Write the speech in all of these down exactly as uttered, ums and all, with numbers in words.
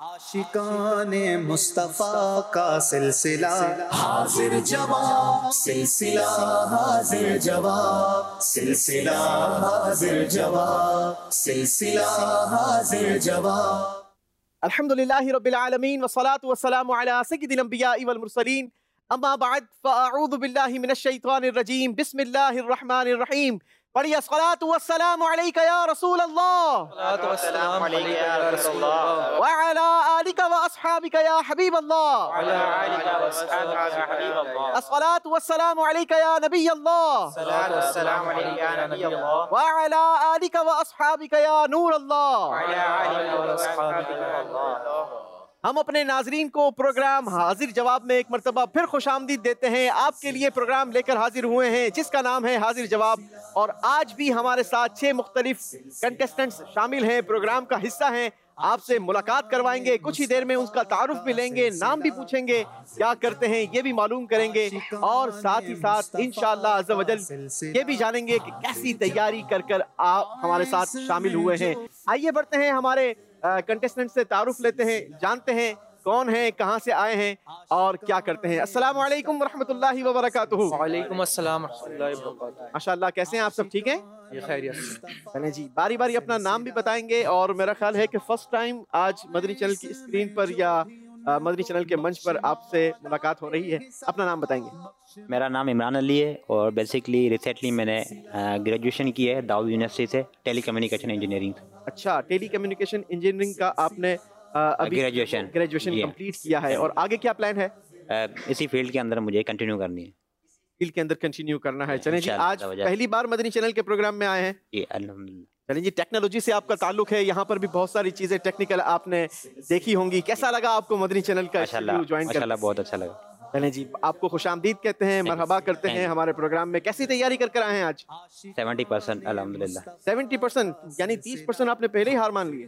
आशिकाने मुस्तफा का सिलसिला हाजिर जवाब, सिलसिला हाजिर जवाब, सिलसिला हाजिर जवाब, सिलसिला हाजिर जवाब। अल्हम्दुलिल्लाहि रब्बिल आलमीन वस्सलातु वस्सलामु अला सय्यिदिल अंबियाइ वल मुरसलीन अम्मा बाद फ़अऊज़ु बिल्लाहि मिनश शैतानिर रजीम बिस्मिल्लाहिर रहमानिर रहीम। पढ़िए अस्सलातु वस्सलामु अलैका या रसूल अल्लाह व अला आलिका व अस्हाबिका या हबीब अल्लाह। अस्सलातु वस्सलामु अलैका या नबी अल्लाह व अला आलिका व अस्हाबिका या नूर अल्लाह। हम अपने नाजरीन को प्रोग्राम हाजिर जवाब में एक मरतबा फिर खुशामदीद देते हैं। आपके लिए प्रोग्राम लेकर हाजिर हुए हैं जिसका नाम है हाजिर जवाब, और आज भी हमारे साथ छह मुख्तलिफ कंटेस्टेंट्स शामिल हैं, प्रोग्राम का हिस्सा हैं। आपसे मुलाकात करवाएंगे, कुछ ही देर में उसका तारुफ भी लेंगे, नाम भी पूछेंगे, क्या करते हैं ये भी मालूम करेंगे, और साथ ही साथ इंशाअल्लाह अज़्ज़ा वजल ये भी जानेंगे कि कैसी तैयारी कर कर आप हमारे साथ शामिल हुए हैं। आइए बढ़ते हैं, हमारे कंटेस्टेंट से तारुफ लेते हैं, जानते हैं कौन है, कहाँ से आए हैं और क्या करते हैं। अस्सलाम वालेकुम रहमतुल्लाहि व बरकातुहू। वालेकुम अस्सलाम रहमतुल्लाहि व बरकातुहू। माशाअल्लाह, कैसे हैं आप? सब ठीक हैं? ये खैरियत। चलें जी, बारी बारी अपना नाम भी बताएंगे, और मेरा ख्याल है कि फर्स्ट टाइम आज मदनी चैनल की स्क्रीन पर या मदनी चैनल के मंच पर आपसे मुलाकात हो रही है। अपना नाम बताएंगे। मेरा नाम इमरान अली है और बेसिकली रिसेंटली मैंने ग्रेजुएशन की है दाऊद यूनिवर्सिटी से, टेली कम्युनिकेशन इंजीनियरिंग। अच्छा, टेली कम्युनिकेशन इंजीनियरिंग का आपने आ, अभी ग्रेजुएशन ग्रेजुएशन कंप्लीट किया है, और आगे क्या प्लान है? आ, इसी फील्ड के अंदर मुझे कंटिन्यू करनी है। फील्ड के अंदर कंटिन्यू करना है। चलें जी, आज पहली बार मदनी चैनल के प्रोग्राम में आए हैं जी, अल्हम्दुलिल्लाह। चलें जी, टेक्नोलॉजी से आपका ताल्लुक है, यहाँ पर भी बहुत सारी चीजें टेक्निकल आपने देखी होंगी। कैसा लगा आपको मदनी चैनल का ज्वाइन कर? माशाल्लाह बहुत अच्छा लगा। चलें जी, आपको खुशामदीद कहते हैं, मरहबा करते हैं हमारे प्रोग्राम में। कैसी तैयारी कर कर आए हैं आज? सेवेंटी परसेंट अल्हम्दुलिल्लाह। सेवेंटी परसेंट यानी तीस परसेंट आपने पहले ही हार मान लिए।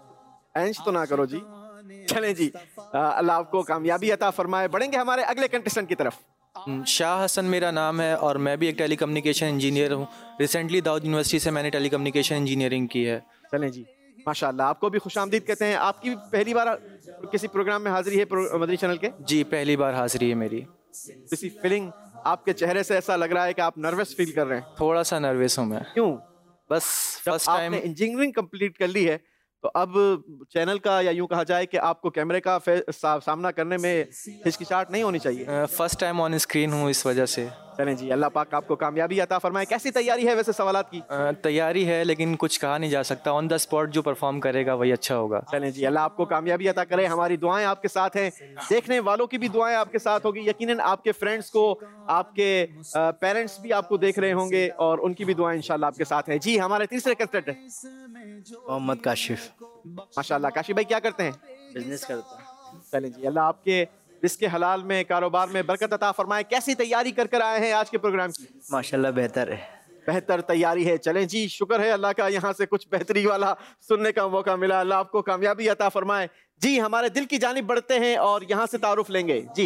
एंश तो ना करो जी। चलें जी, अल्लाह आपको कामयाबी अता फरमाए। बढ़ेंगे हमारे अगले कंटेस्टेंट की तरफ। शाह हसन मेरा नाम है और मैं भी एक टेली कम्युनिकेशन इंजीनियर हूँ। रिसेंटली दाऊद यूनिवर्सिटी से मैंने टेली कम्युनिकेशन इंजीनियरिंग की है। चलें जी, माशाल्लाह, आपको भी खुशामदीद कहते हैं। आपकी भी पहली बार किसी प्रोग्राम में हाजिरी है मदनी चैनल के? जी, पहली बार हाजिरी है मेरी। किसी फीलिंग आपके चेहरे से ऐसा लग रहा है कि आप नर्वस फील कर रहे हैं? थोड़ा सा नर्वस हूँ मैं। क्यों? बस फर्स्ट टाइम इंजीनियरिंग कंप्लीट कर ली है, तो अब चैनल का या यूं कहा जाए कि आपको कैमरे का सा, सामना करने में हिचकिचाहट नहीं होनी चाहिए। फर्स्ट टाइम ऑन स्क्रीन हूँ, इस वजह से। चलें जी, अल्लाह पाक आपको कामयाबी अता फरमाए। कैसी तैयारी है वैसे सवालात की? तैयारी है लेकिन कुछ कहा नहीं जा सकता। ऑन द स्पॉट जो परफॉर्म करेगा वही अच्छा होगा। चलें जी, अल्लाह आपको कामयाबी अता करे। हमारी दुआएं आपके साथ हैं, देखने वालों की भी दुआएं आपके साथ होगी। यकीनन आपके फ्रेंड्स को, आपके पेरेंट्स भी आपको देख रहे होंगे और उनकी भी दुआएं इंशाल्लाह आपके साथ हैं। जी, हमारे तीसरे कंटेस्टेंट है मोहम्मद काशिफ। माशाल्लाह, काशिफ भाई क्या करते हैं? बिजनेस करता है। चलें जी, अल्लाह आपके रिज़्क़ हलाल में, कारोबार में बरकत अता फरमाए। कैसी तैयारी कर कर आए हैं आज के प्रोग्राम की? माशाल्लाह बेहतर है। बेहतर तैयारी है। चलें जी, शुक्र है अल्लाह का, यहाँ से कुछ बेहतरी वाला सुनने का मौका मिला। अल्लाह आपको कामयाबी अता फरमाए। जी, हमारे दिल की जानिब बढ़ते हैं और यहाँ से तारुफ लेंगे। जी,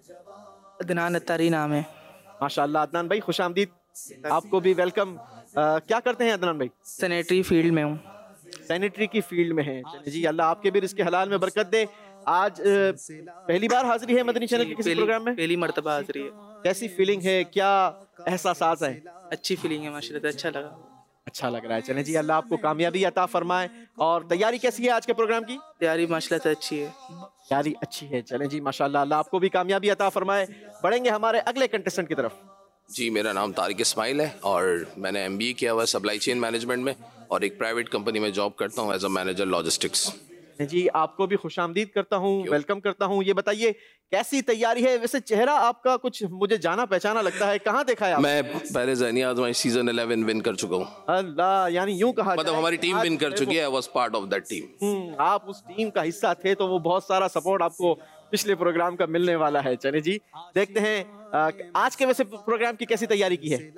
अदनान अत्तारी नाम है। माशाल्लाह, अदनान भाई खुशामदीद, आपको भी वेलकम। क्या करते हैं अदनान भाई? सैनिटरी फील्ड में हूँ। सैनिटरी की फील्ड में है। चलिए जी, अल्लाह आपके भी रिज़्क़ हलाल में बरकत दे। आज पहली बार हाजिरी है मदनी चैनल के किसी प्रोग्राम में? पहली मर्तबा हाजिरी है। कैसी फीलिंग है, क्या एहसास है? अच्छी फीलिंग है माशाल्लाह, अच्छा लगा। अच्छा लग रहा है। चलें जी, अल्लाह आपको कामयाबी अता फरमाए। और तैयारी कैसी है आज के प्रोग्राम की? तैयारी माशाल्लाह से अच्छी है। तैयारी अच्छी है। चलें जी, माशाल्लाह, अल्लाह आपको भी कामयाबी अता फरमाए। बढ़ेंगे हमारे अगले कंटेस्टेंट की तरफ। जी, मेरा नाम तारिक इस्माइल है और मैंने एम बी ए किया हुआ है सप्लाई चेन मैनेजमेंट में, और एक प्राइवेट कंपनी में जॉब करता हूँ एज अ मैनेजर लॉजिस्टिक्स। जी, आपको भी खुशामदीद करता हूँ, वेलकम करता हूँ। ये बताइए कैसी तैयारी है? वैसे चेहरा आपका कुछ मुझे जाना पहचाना लगता है, कहाँ देखा है आपने? मैं पहले ज़हनी आज़माइश सीजन इलेवन विन कर चुका हूँ। अल्लाह, यानी यूं कहा मतलब हमारी टीम विन कर चुकी है। I was part of that team. आप उस टीम का हिस्सा थे, तो वो बहुत सारा सपोर्ट आपको पिछले प्रोग्राम का मिलने वाला है। चले जी, देखते हैं आज के वैसे प्रोग्राम की कैसी तैयारी की है?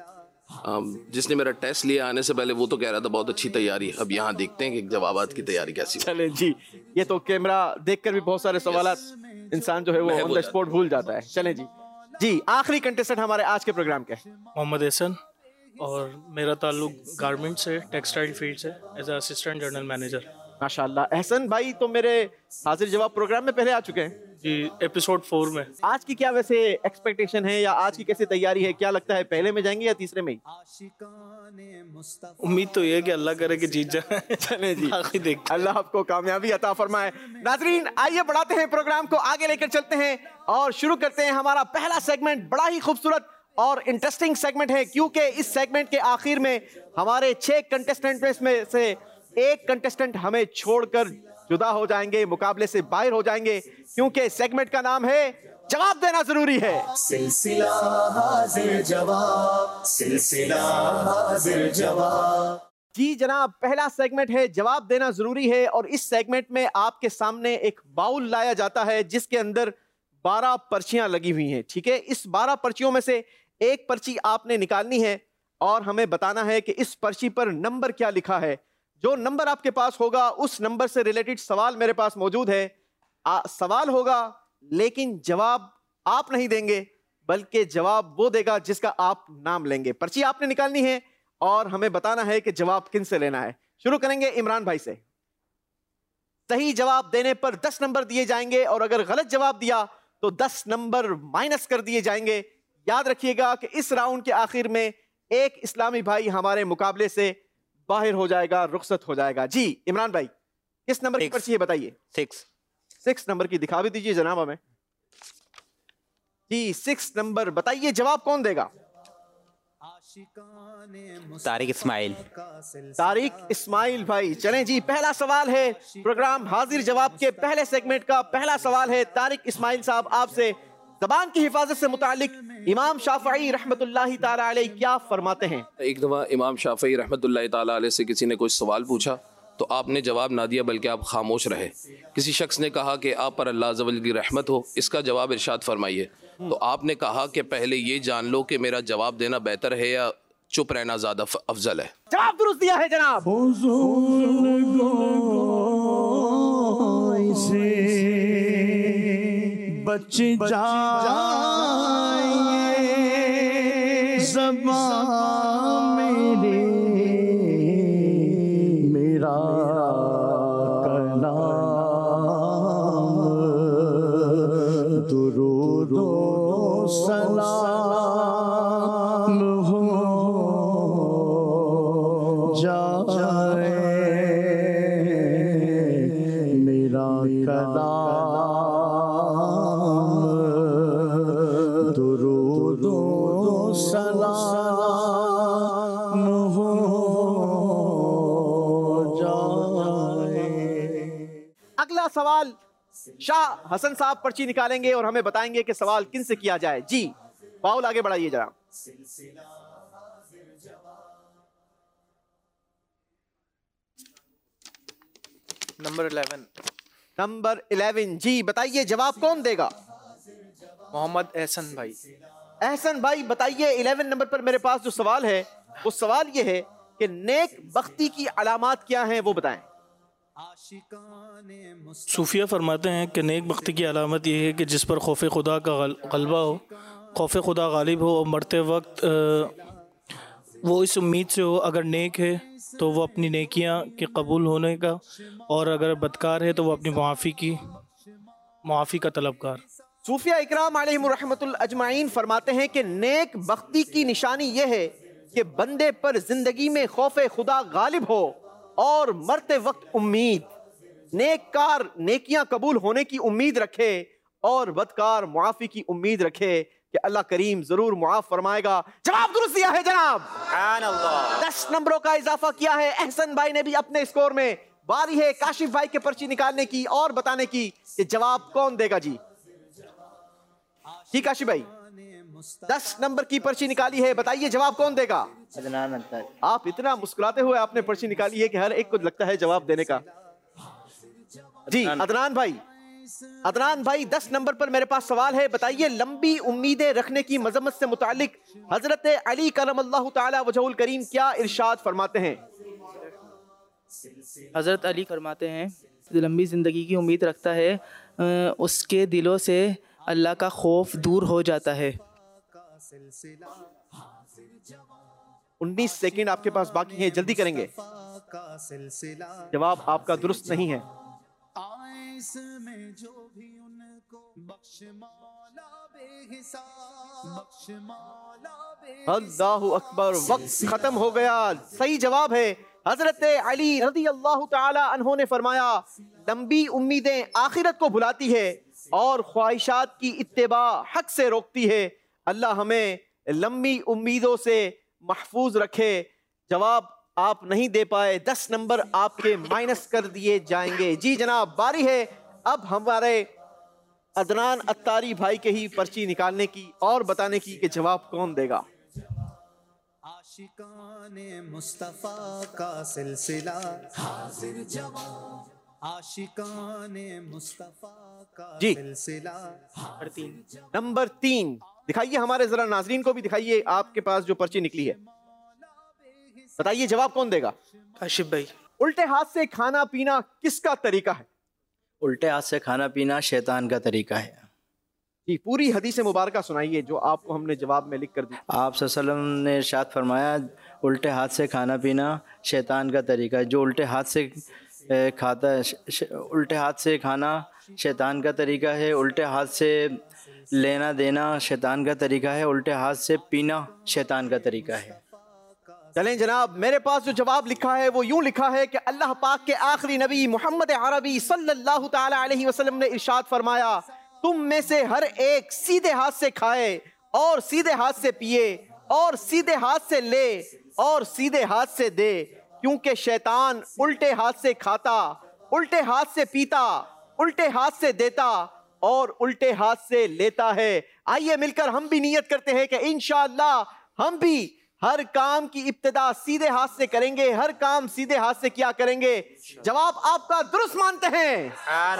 जिसने मेरा टेस्ट लिया आने से पहले वो तो कह रहा था बहुत अच्छी तैयारी। अब यहाँ देखते हैं कि जवाबात की तैयारी कैसी। चले जी, ये तो कैमरा देखकर भी बहुत सारे सवाल इंसान जो है वो ऑन द स्पॉट भूल जाता है। चले जी, जी आखिरी कंटेस्टेंट हमारे आज के प्रोग्राम के मोहम्मद हसन, और मेरा ताल्लुक गारमेंट से, टेक्सटाइल फील्ड से, as a assistant general manager. माशाल्लाह। एहसन भाई तो मेरे हाजिर जवाब प्रोग्राम में पहले आ चुके हैं जी, एपिसोड फोर में। आज की क्या वैसे एक्सपेक्टेशन है या आज की कैसी तैयारी है, क्या लगता है पहले में जाएंगे या तीसरे में ही? उम्मीद तो ये है कि अल्लाह करे कि जीत जाए। चले जी, बाकी देखते अल्लाह आपको कामयाबी अता फरमाए। नाजरीन आइए बढ़ाते हैं प्रोग्राम को आगे लेकर चलते हैं और शुरू करते हैं हमारा पहला सेगमेंट। बड़ा ही खूबसूरत और इंटरेस्टिंग सेगमेंट है क्योंकि इस सेगमेंट के आखिर में हमारे छह कंटेस्टेंट में से एक कंटेस्टेंट हमें छोड़कर जुदा हो जाएंगे, मुकाबले से बाहर हो जाएंगे, क्योंकि सेगमेंट का नाम है जवाब देना जरूरी है। सिलसिला हाजिर जवाब, सिलसिला हाजिर जवाब। जी जनाब, पहला सेगमेंट है जवाब देना जरूरी है और इस सेगमेंट में आपके सामने एक बाउल लाया जाता है जिसके अंदर बारह पर्चियां लगी हुई हैं। ठीक है, इस बारह पर्चियों में से एक पर्ची आपने निकालनी है और हमें बताना है कि इस पर्ची पर नंबर क्या लिखा है। जो नंबर आपके पास होगा उस नंबर से रिलेटेड सवाल मेरे पास मौजूद है। आ, सवाल होगा लेकिन जवाब आप नहीं देंगे बल्कि जवाब वो देगा जिसका आप नाम लेंगे। पर्ची आपने निकालनी है और हमें बताना है कि जवाब किन से लेना है। शुरू करेंगे इमरान भाई से। सही जवाब देने पर दस नंबर दिए जाएंगे और अगर गलत जवाब दिया तो दस नंबर माइनस कर दिए जाएंगे। याद रखिएगा कि इस राउंड के आखिर में एक इस्लामी भाई हमारे मुकाबले से बाहर हो जाएगा, रुखसत हो जाएगा। जी इमरान भाई, किस नंबर की पर्ची है बताइए? सिक्स सिक्स नंबर की दिखा भी दीजिए जनाब हमें। जी सिक्स नंबर, बताइए जवाब कौन देगा? तारिक इस्माइल। तारिक इस्माइल भाई। चलें जी, पहला सवाल है प्रोग्राम हाजिर जवाब के पहले सेगमेंट का। पहला सवाल है तारिक इस्माइल साहब आपसे, ज़बान की हिफाजत से मुतालिक इमाम शाफ़ई रहमतुल्लाहि ताला अलैह क्या फरमाते हैं? एक दफ़ा इमाम शाफ़ई रहमतुल्लाहि ताला अलैह से किसी ने कोई सवाल पूछा तो आपने जवाब ना दिया बल्कि आप खामोश रहे। किसी शख्स ने कहा कि आप पर अल्लाह अज़्ज़ व जल की रहमत हो, इसका जवाब इरशाद फरमाइए। तो आपने कहा कि पहले ये जान लो कि मेरा जवाब देना बेहतर है या चुप रहना ज़्यादा अफजल है। जवाब दुरुस्त दिया है जनाब। बच जाए ज़बान मेरे, मेरा कलाम दुरूद व सलाम हो जाए, मेरा कलाम दुरूद व सलाम हो जाए। अगला सवाल शाह हसन साहब पर्ची निकालेंगे और हमें बताएंगे कि सवाल किन से किया जाए। जी बाउल आगे बढ़ाइए जरा। Number eleven. नंबर इलेवन, जी बताइए जवाब कौन देगा? मोहम्मद एहसन भाई। एहसन भाई बताइए, इलेवन नंबर पर मेरे पास जो सवाल है वो सवाल ये है कि नेक बख्ती की अलामात क्या हैं, वो बताएं। सूफिया फरमाते हैं कि नेक बख्ती की अलामत यह है कि जिस पर खौफ खुदा का गलबा हो, खौफ खुदा गालिब हो और मरते वक्त वो इस उम्मीद से हो अगर नेक है तो वो अपनी नेकियां के कबूल होने का और अगर बदकार है तो वो अपनी मुआफ़ी की मुआफ़ी का तलबगार। सूफिया इकराम अलैहिम रहमतुल अजमाइन फरमाते हैं कि नेक बख्ती की निशानी यह है कि बंदे पर जिंदगी में खौफ खुदा गालिब हो और मरते वक्त उम्मीद, नेककार नेकियां कबूल होने की उम्मीद रखे और बदकार मुआफ़ी की उम्मीद रखे कि अल्लाह करीम जरूर मुआफ फरमाएगा। जवाब दुरुस्त दिया है जनाब। दस नंबरों का इजाफा किया है एहसन भाई ने भी अपने स्कोर में। बारी है काशिफ भाई के पर्ची निकालने की और बताने की कि जवाब कौन देगा। जी ठीक काशिफ भाई, दस नंबर की पर्ची निकाली है, बताइए जवाब कौन देगा? अदनान अख्तर। आप इतना मुस्कुराते हुए आपने पर्ची निकाली है कि हर एक को लगता है जवाब देने का। जी अदनान भाई, अदनान भाई दस नंबर पर मेरे पास सवाल है, बताइए लंबी उम्मीदें रखने की मजम्मत से मुतालिक हजरत अली करमल्लाहु ताला वजहुल करीम क्या इरशाद फरमाते हैं? हज़रत अली फरमाते हैं लंबी ज़िंदगी की उम्मीद रखता है उसके दिलों से अल्लाह का खौफ दूर हो जाता है। उन्नीस सेकंड आपके पास बाकी हैं, जल्दी करेंगे। जवाब आपका दुरुस्त नहीं है। अल्लाहु अकबर, वक्त खत्म हो गया। सही जवाब है हजरत अली रज़ी अल्लाह ताला अन्हो ने फरमाया, लंबी उम्मीदें आखिरत को भुलाती है और ख्वाहिशात की इत्तिबा हक से रोकती है। अल्लाह हमें लंबी उम्मीदों से महफूज रखे। जवाब आप नहीं दे पाए, दस नंबर आपके माइनस कर दिए जाएंगे। जी जनाब, बारी है अब हमारे अदनान अत्तारी भाई के ही पर्ची निकालने की और बताने की कि जवाब कौन देगा। आशिकाने मुस्तफा का सिलसिला हाजिर जवाब, आशिकाने मुस्तफा का जी। सिलसिला। नंबर तीन दिखाइए हमारे जरा नाजरीन को भी दिखाइए, आपके पास जो पर्ची निकली है। बताइए जवाब कौन देगा? काशिफ भाई। उल्टे हाथ से खाना पीना किसका तरीका है? उल्टे हाथ से खाना पीना शैतान का तरीका है। जी, पूरी हदीस मुबारका सुनाइए जो आपको हमने जवाब में लिख कर दी। आप सल्लल्लाहु अलैहि वसल्लम ने इरशाद फरमाया, उल्टे हाथ से खाना पीना शैतान का तरीका है। जो उल्टे हाथ से ए, खाता है, श, श, उल्टे हाथ से खाना शैतान का तरीका है। उल्टे हाथ से लेना देना शैतान का तरीका है। उल्टे हाथ से पीना शैतान का तरीका है। चलें जनाब, मेरे पास जो जवाब लिखा है वो यूं लिखा है कि अल्लाह पाक के आखिरी नबी मोहम्मद अरबी सल्लल्लाहु ताला अलैहि वसल्लम ने इरशाद फरमाया, तुम में से हर एक सीधे हाथ से खाए और सीधे हाथ से पिए और सीधे हाथ से ले और सीधे हाथ से दे, क्योंकि शैतान उल्टे हाथ से खाता, उल्टे हाथ से पीता, उल्टे हाथ से देता और उल्टे हाथ से लेता है। आइए मिलकर हम भी नियत करते हैं कि इंशाअल्लाह हम भी हर काम की इब्तिदा सीधे हाथ से करेंगे, हर काम सीधे हाथ से क्या करेंगे। जवाब आपका दुरुस्त मानते हैं।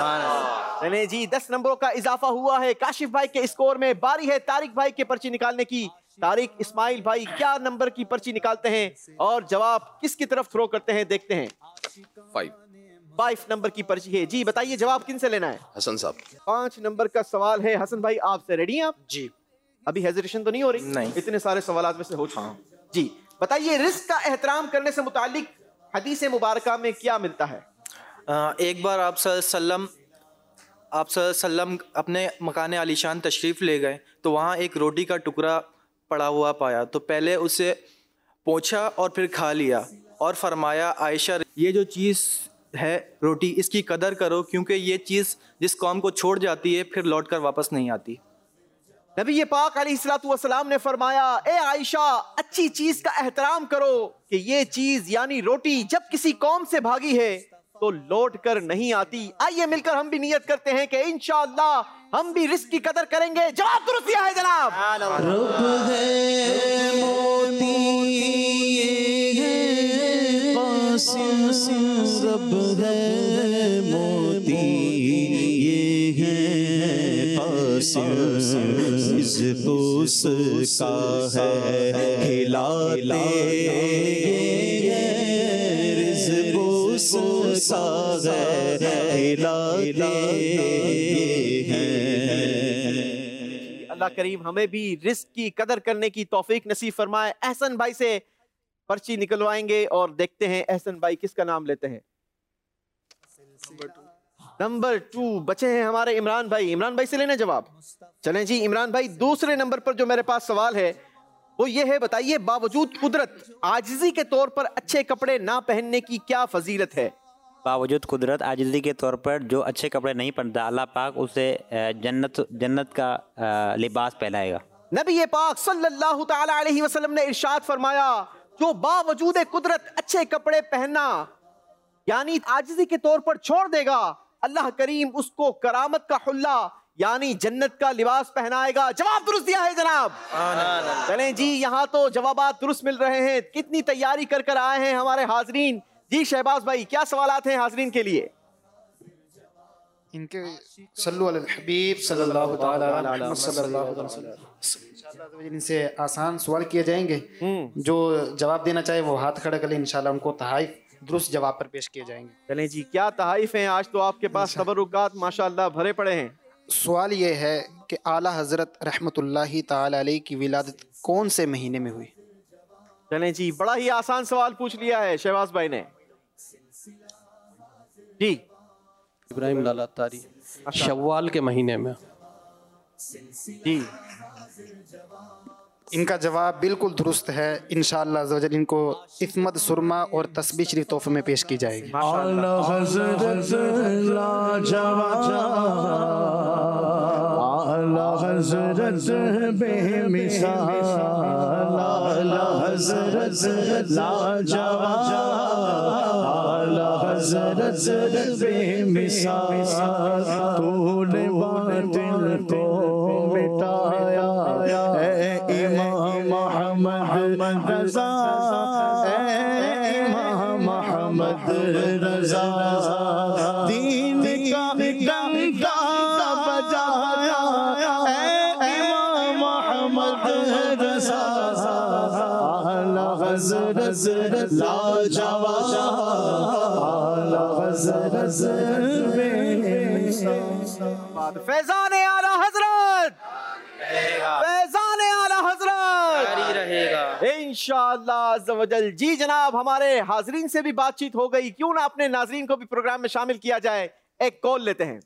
चले जी, दस नंबरों का इजाफा हुआ है काशिफ भाई के स्कोर में। बारी है तारिक भाई के पर्ची निकालने की। तारिक इस्माइल भाई क्या नंबर की पर्ची निकालते हैं और जवाब किसकी तरफ थ्रो करते हैं, देखते हैं। फाइव फाइव नंबर की पर्ची है। जी बताइए जवाब किन से लेना है? हसन साहब। पांच नंबर का सवाल है। हसन भाई आपसे, रेडी हैं आप? जी। अभी हेजिटेशन तो नहीं हो रही? नहीं। इतने सारे सवालात में से हो चुका। जी बताइए, रिस्क का एहतराम करने से मुतालिक हदीस मुबारका में क्या मिलता है? आ, एक बार आप सल्लम आप सल्लम अपने मकान आलीशान तशरीफ़ ले गए तो वहाँ एक रोटी का टुकड़ा पड़ा हुआ पाया, तो पहले उसे पोंछा और फिर खा लिया और फरमाया, आयशा ये जो चीज़ है रोटी, इसकी कदर करो क्योंकि ये चीज़ जिस कौम को छोड़ जाती है फिर लौट कर वापस नहीं आती। नबी ये पाक अलैहिस्सलातु वस्सलाम ने फरमाया, ए आयशा अच्छी चीज का एहतराम करो कि ये चीज यानी रोटी जब किसी कौम से भागी है तो लौट कर नहीं आती। आइए मिलकर हम भी नियत करते हैं कि इंशाअल्लाह हम भी रिस्क की कदर करेंगे। जवाब दुरुस्त दिया है जनाब। रब है मोती ये है कासिम, रब है मोती ये है कासिम, रिज़्क़ उसका है खिलाते ये है, रिज़्क़ उसका है खिलाते हैं। अल्लाह करीम हमें भी रिस्क की कदर करने की तौफीक नसीब फरमाए। एहसन भाई से पर्ची निकलवाएंगे और देखते हैं एहसन भाई किसका नाम लेते हैं। नंबर टू बचे हैं हमारे इमरान भाई। इमरान भाई से लेना जवाब। चलें जी इमरान भाई, दूसरे नंबर पर जो मेरे पास सवाल है वो ये है, बताइए बावजूद कुदरत आजिजी के तौर पर अच्छे कपड़े ना पहनने की क्या फजीलत है? बावजूद कुदरत आजिज़ी के तौर पर जो अच्छे कपड़े नहीं पहनता, अल्लाह पाक उसे जन्नत जन्नत का लिबास पहनाएगा। नबी ये पाक सल्लल्लाहु ताला अलैहि वसल्लम ने इरशाद फरमाया, जो बावजूद कुदरत अच्छे कपड़े पहनना यानी आजिज़ी के तौर पर छोड़ देगा, अल्लाह करीम उसको करामत का हुल्ला यानी जन्नत का लिबास पहनाएगा। जवाब दुरुस्त दिया है जनाब। चलें जी, यहाँ तो जवाबात दुरुस्त मिल रहे हैं। कितनी तैयारी कर कर आए हैं हमारे हाजरीन। जी शहबाज भाई, क्या सवालात हैं हाजरीन के लिए? इनके सल्लु अलल हबीब सल्लल्लाहु ताला अलैहि वसल्लम। इनसे आसान सवाल किए जाएंगे, जो जवाब देना चाहे वो हाथ खड़ा कर ले, इंशाल्लाह उनको तहाइफ दुरुस्त जवाब पर पेश किए जाएंगे। चलें जी, क्या तहाइफ हैं? आज तो आपके पास तबरुकात माशाअल्लाह भरे पड़े हैं। सवाल ये है कि आला हजरत रहमतुल्लाहि ताला अलैहि की विलादत कौन से महीने में हुई? चलें जी, बड़ा ही आसान सवाल पूछ लिया है शहबाज भाई ने। जी इब्राहिम लाला तारी, शव्वाल के महीने में। जी इनका जवाब बिल्कुल दुरुस्त है। इंशाअल्लाह अज़्ज़ व जल इनको इस्मत सुरमा और तस्बीह शरीफ तोहफे में पेश की जाएगी। आला हज़रत लाजवाब, आला हज़रत बेमिसाल, आला हज़रत लाजवाब, आला हज़रत बेमिसाल, तूने बातिल को मिटाया मोहम्मद रज़ा, इमाम मोहम्मद रज़ा, दीन का डंका बजाया इमाम मोहम्मद रज़ा, आला हज़रत लाजवाब, आला हज़रत बेमिसाल। फैज़ान आला हज़रत, फैज़ान आला हज़रत जारी रहेगा इंशाअल्लाह अज़्ज़ व जल। जी जनाब, हमारे हाजरीन से भी बातचीत हो गई, क्यों ना अपने नाजरीन को भी प्रोग्राम में शामिल किया जाए। एक कॉल लेते हैं।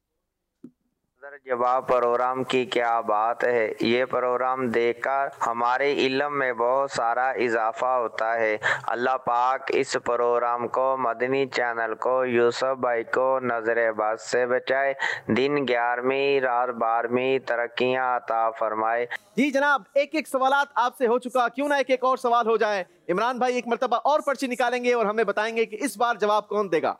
जवाब प्रोग्राम की क्या बात है। ये प्रोग्राम देखकर हमारे इल्म में बहुत सारा इजाफा होता है। अल्लाह पाक इस प्रोग्राम को, मदनी चैनल को, यूसुफ भाई को नजर-ए-बद से बचाए, दिन ग्यारहवीं रात बारहवीं तरक्कियां अता फरमाए। जी जनाब, एक एक सवालात आपसे हो चुका, क्यों ना एक एक और सवाल हो जाए। इमरान भाई एक मरतबा और पर्ची निकालेंगे और हमें बताएंगे कि इस बार जवाब कौन देगा।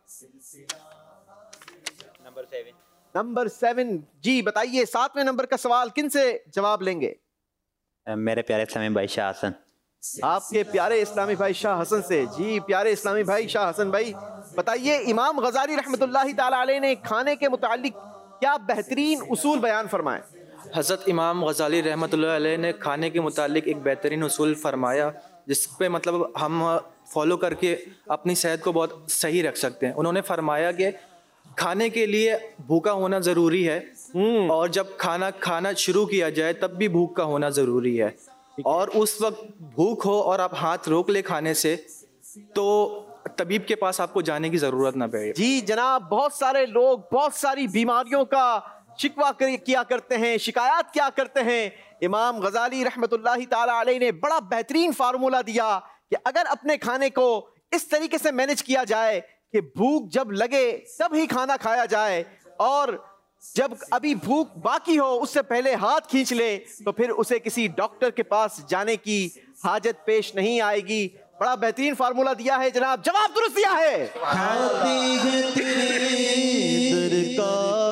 Number seven. नंबर सेवन, जी बताइए, सातवें नंबर का सवाल किन से जवाब लेंगे? मेरे प्यारे इस्लामी भाई शाह हसन। आपके प्यारे इस्लामी भाई शाह हसन से। जी प्यारे इस्लामी भाई शाह हसन भाई, बताइए इमाम गजाली रहमतुल्लाहि ताला अलैह ने खाने के मुतालिक क्या बेहतरीन उसूल बयान फरमाए? हज़रत इमाम गजाली रहमतुल्लाह अलैह ने खाने के मुतालिक एक बेहतरीन उसूल फरमाया, जिस पे मतलब हम फॉलो करके अपनी सेहत को बहुत सही रख सकते हैं। उन्होंने फरमाया कि खाने के लिए भूखा होना ज़रूरी है, और जब खाना खाना शुरू किया जाए तब भी भूख का होना ज़रूरी है, और उस वक्त भूख हो और आप हाथ रोक ले खाने से तो तबीब के पास आपको जाने की ज़रूरत ना पड़े। जी जनाब, बहुत सारे लोग बहुत सारी बीमारियों का शिकवा किया करते हैं, शिकायत क्या करते हैं। इमाम गजाली रहमतुल्लाहि ताला अलैह ने बड़ा बेहतरीन फार्मूला दिया कि अगर अपने खाने को इस तरीके से मैनेज किया जाए कि भूख जब लगे तब ही खाना खाया जाए, और जब अभी भूख बाकी हो उससे पहले हाथ खींच ले, तो फिर उसे किसी डॉक्टर के पास जाने की हाजत पेश नहीं आएगी। बड़ा बेहतरीन फार्मूला दिया है जनाब, जवाब दुरुस्त दिया है। खाते हैं तेरे दर का,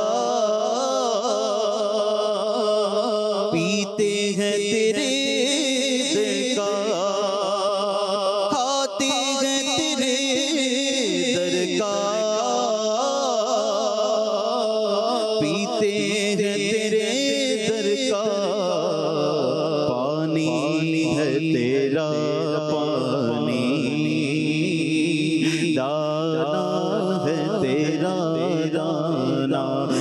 पीते हैं तेरे दर का, खाते हैं तेरे दर का, पीते हैं तेरे दर का, पानी है तेरा पानी, दाना है तेरा दाना,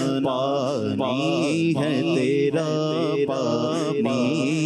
पानी है तेरा पानी,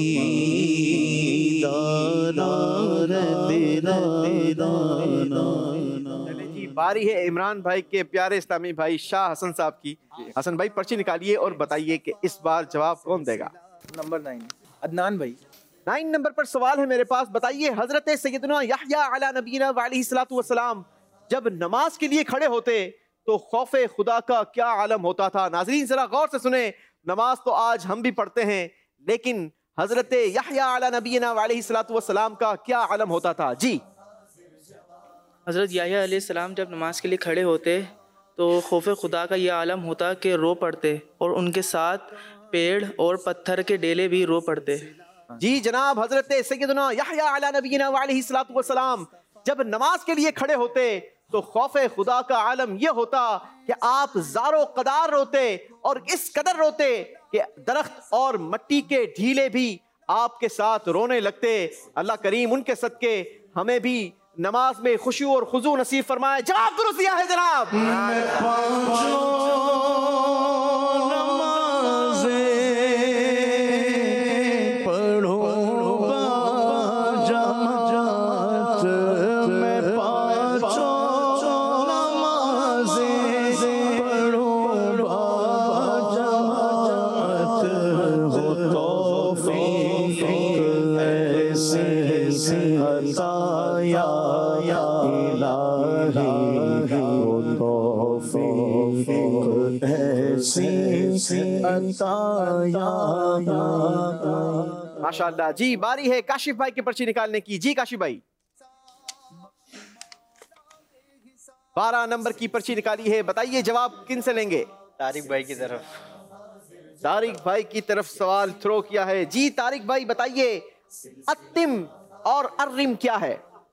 दाना है तेरा दाना। चले जी, बारी है इमरान भाई के प्यारे इस्लामी भाई शाह हसन साहब की। हसन भाई पर्ची निकालिए और बताइए कि इस बार जवाब कौन देगा। नंबर नाइन, अदनान भाई। नाइन नंबर पर सवाल है मेरे पास, बताइए हजरत सैयदना यहया अला नबीना व अलैहिस्सलातु वस्सलाम जब नमाज के लिए खड़े होते तो खौफे खुदा का क्या आलम होता था। नाजरीन जरा गौर से सुने, नमाज तो आज हम भी पढ़ते हैं, लेकिन हजरत यहया अला नबीना व अलैहिस्सलातु वस्सलाम का क्या आलम होता था। जी हज़रत याह्या अलैहिस्सलाम जब नमाज के लिए खड़े होते तो खौफ खुदा का यह आलम होता कि रो पड़ते, और उनके साथ पेड़ और पत्थर के डेले भी रो पड़ते। जी जनाब, हजरत सैयदना यहया अला नबीना व अलैहिस्सलातु वस्सलाम जब नमाज के लिए खड़े होते तो खौफे खुदा का आलम यह होता कि आप ज़ारो कदार रोते, और इस कदर रोते कि दरख्त और मट्टी के ढीले भी आपके साथ रोने लगते। अल्लाह करीम उनके सदके हमें भी नमाज में खुशू और खुजू नसीब फरमाए। जवाब दुरुस्त दिया है जनाब। नमाज़ या इलाही वो तौफीक ऐसी अता या माशाअल्लाह जी। बारी है काशिफ भाई की पर्ची निकालने की। जी काशिफ भाई, बारह नंबर की पर्ची निकाली है, बताइए जवाब किन से लेंगे? तारिक भाई की तरफ। तारिक भाई की तरफ सवाल थ्रो किया है। जी तारिक भाई बताइए अत्तिम और अर्रिम क्या है?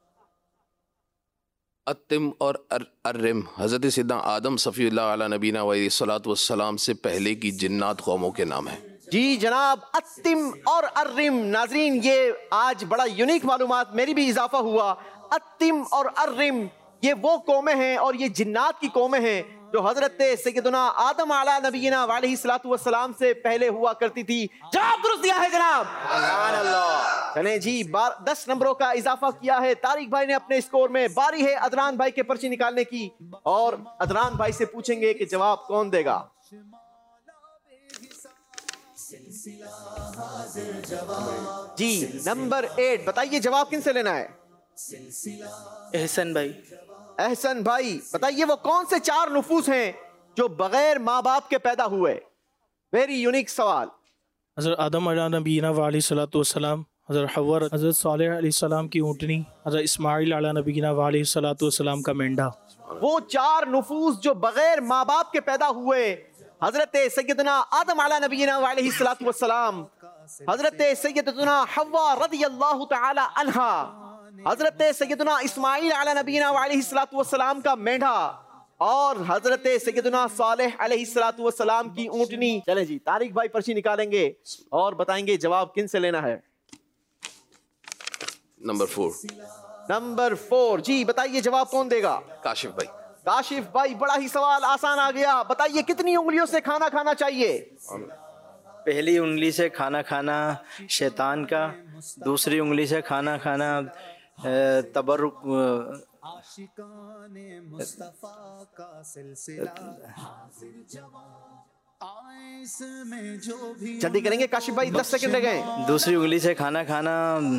अत्तिम और अर, अर्रिम हज़रत सिद्दीक़ आदम सफ़ीउल्लाह अला नबीना वस्सलातु वस्सलाम से पहले की जिन्नात कौमों के नाम है। जी जनाब, अत्तिम और अर्रिम। नाजरीन ये आज बड़ा यूनिक मालूमात मेरी भी इजाफा हुआ। अत्तिम और अर्रिम ये वो कौमें हैं और ये जिन्नात की कौमें हैं जो हजरत सैयदना आदम अला नबीना अलैहिस्सलातु वस्सलाम से पहले हुआ करती थी। जवाब दुरुस्त दिया है जनाब। चलें जी, बार दस नंबरों का इजाफा किया है तारिक भाई ने अपने स्कोर में। बारी है अदनान भाई के पर्ची निकालने की और अदनान भाई से पूछेंगे कि जवाब कौन देगा। जी नंबर एट, बताइए जवाब किन से लेना है? एहसन भाई। एहसन भाई बताइए वो कौन से चार नुफूस हैं जो बगैर माँ बाप के पैदा हुए? वेरी यूनिक सवाल। हज़रत आदम अला नबीना अलैहिस्सलातु वस्सलाम, हज़रत हव्वा, हज़रत सालेह अलैहिस्सलाम की ऊँटनी, हज़रत इस्माइल अला नबीना अलैहिस्सलातु वस्सलाम का मेंढा। वो चार नुफूस जो बगैर माँ बाप के पैदा हुए, हजरत सैयदना आदम अला नबीना अलैहिस्सलातु वस्सलाम, हजरत सैयदना हव्वा रज़ियल्लाहु तआला अन्हा, हजरत सैयदना इस्माइल अला नबीना अलैहिस्सलातु वस्सलाम का मेंढा और हजरत सैयदना सालेह अलैहिस्सलातु वस्सलाम की ऊँटनी। चले जी, तारिक भाई पर्ची निकालेंगे और बताएंगे जवाब किन से लेना है। Number four. नंबर फोर, जी बताइए जवाब कौन देगा? काशिफ भाई। काशिफ भाई, बड़ा ही सवाल आसान आ गया। बताइए कितनी उंगलियों से खाना खाना चाहिए? पहली उंगली से खाना खाना शैतान का, दूसरी उंगली से खाना खाना तबरुक जल्दी करेंगे काशिफ भाई, दस सेकंड रह गए। दूसरी उंगली से खाना खाना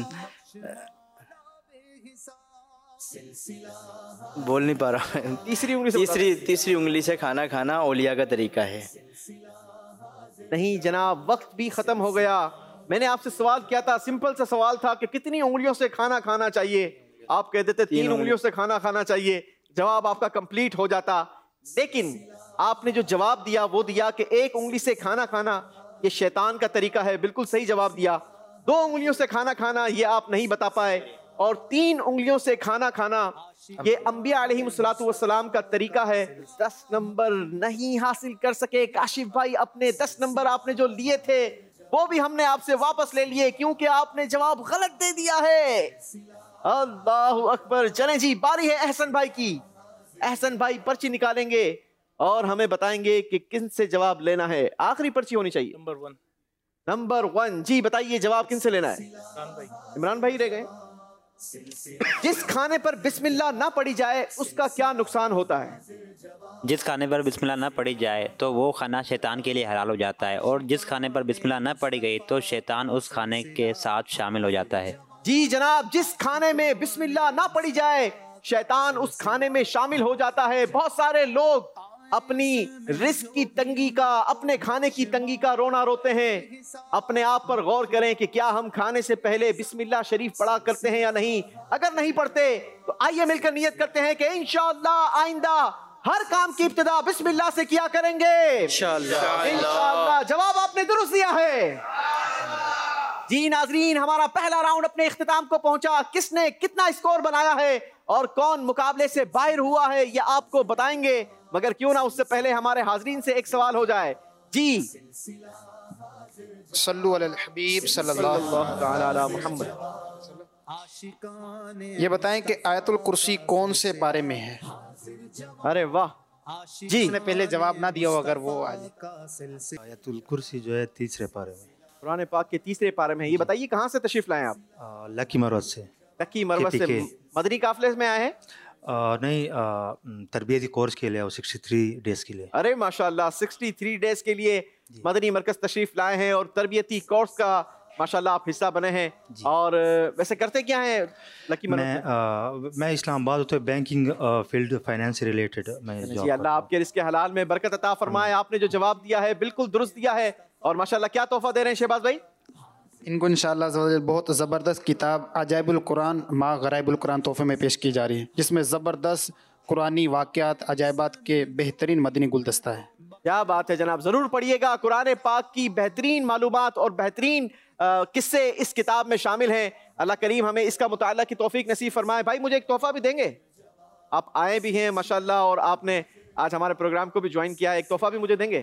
बोल नहीं पा रहा। तीसरी उंगली से तीसरी तीसरी उंगली से खाना खाना औलिया का तरीका है। नहीं जनाब, वक्त भी खत्म हो गया। मैंने आपसे सवाल किया था, सिंपल सा सवाल था कि कितनी उंगलियों से खाना खाना चाहिए। आप कह देते तीन उंगलियों से खाना खाना चाहिए, जवाब आपका कंप्लीट हो जाता। लेकिन आपने जो जवाब दिया वो दिया कि एक उंगली से खाना खाना ये शैतान का तरीका है। बिल्कुल सही जवाब दिया। दो उंगलियों से खाना खाना ये आप नहीं बता पाए और तीन उंगलियों से खाना खाना ये अंबिया अलैहिमुस्सलातु वस्सलाम का तरीका है। दस नंबर नहीं हासिल कर सके काशिफ भाई। अपने दस नंबर आपने जो लिए थे वो भी हमने आपसे वापस ले लिए क्योंकि आपने जवाब गलत दे दिया है। अल्लाहु अकबर। चलें जी, बारी है एहसन भाई की। एहसन भाई पर्ची निकालेंगे और हमें बताएंगे कि किन से जवाब लेना है। आखिरी पर्ची होनी चाहिए। Number one. नंबर वन, जी बताइए जवाब किन से लेना है? इमरान भाई। इमरान भाई रह गए। जिस खाने पर बिस्मिल्लाह ना पढ़ी जाए उसका क्या नुकसान होता है? जिस खाने पर बिस्मिल्लाह ना पढ़ी जाए तो वो खाना शैतान के लिए हलाल हो जाता है और जिस खाने पर बिस्मिल्लाह ना पढ़ी गई तो शैतान उस खाने के साथ शामिल हो जाता है। जी जनाब, जिस खाने में बिस्मिल्लाह ना पढ़ी जाए शैतान उस खाने में शामिल हो जाता है। बहुत सारे लोग अपनी रिस्क की तंगी का, अपने खाने की तंगी का रोना रोते हैं। अपने आप पर गौर करें कि क्या हम खाने से पहले बिस्मिल्लाह शरीफ पढ़ा करते हैं या नहीं। अगर नहीं पढ़ते तो आइए मिलकर नियत करते हैं कि इंशाअल्लाह आइंदा हर काम की इब्तिदा बिस्मिल्लाह से किया करेंगे। इंशाअल्लाह। इंशाअल्लाह। जवाब आपने दुरुस्त दिया है। जी नाजरीन, हमारा पहला राउंड अपने इख्तिताम को पहुंचा। किसने कितना स्कोर बनाया है और कौन मुकाबले से बाहर हुआ है ये आपको बताएंगे, मगर क्यों ना उससे पहले हमारे हाजरीन से एक सवाल हो जाए। जी सल्लु अलल हबीब सल्लल्लाहु अलैहि मुहम्मद। ये बताएं कि आयतुल कुर्सी कौन से बारे में है? अरे वाह जी, इसने पहले जवाब ना दिया हो अगर वो आज। आयतुल कुर्सी जो है तीसरे पारे में, कुरान पाक के तीसरे पारे में है। ये बताइए कहाँ से तशरीफ लाए आप? आ, लकी मरवत से। लकी मरवत से मदनी काफिले में आए हैं? आ, नहीं, तरबियती कोर्स के लिए, सिक्सटी थ्री डेज के लिए। अरे माशाल्लाह, सिक्सटी थ्री डेज के लिए मदनी मरकज तशरीफ लाए हैं और तरबियती कोर्स का माशाल्लाह आप हिस्सा बने हैं। और वैसे करते क्या हैं लकी मनोज? मैं आ, मैं इस्लामाबाद होते बैंकिंग फील्ड फाइनेंस से रिलेटेड मैं जी, जॉब अल्लाह आपके रिज़्क़ हलाल में बरकत अता फरमाए। आपने जो जवाब दिया है बिल्कुल दुरुस्त दिया है। और माशाल्लाह क्या तोहफा दे रहे हैं शहबाज भाई? इनको इंशाअल्लाह बहुत ज़बरदस्त किताब अजाइबुल कुरान मा गराइबुल कुरान तोहफे में पेश की जा रही है, जिसमें ज़बरदस्त कुरानी वाक़यात अजाइबात के बेहतरीन मदनी गुलदस्ता है। क्या बात है जनाब, ज़रूर पढ़िएगा। कुरान पाक की बेहतरीन मालूमात और बेहतरीन किस्से इस किताब में शामिल हैं। अल्लाह करीम हमें इसका मुताला की तौफीक नसीब फरमाए। भाई मुझे एक तोहफा भी देंगे? आप आए भी हैं माशाल्लाह और आपने आज हमारे प्रोग्राम को भी ज्वाइन किया है, एक तोहफा भी मुझे देंगे?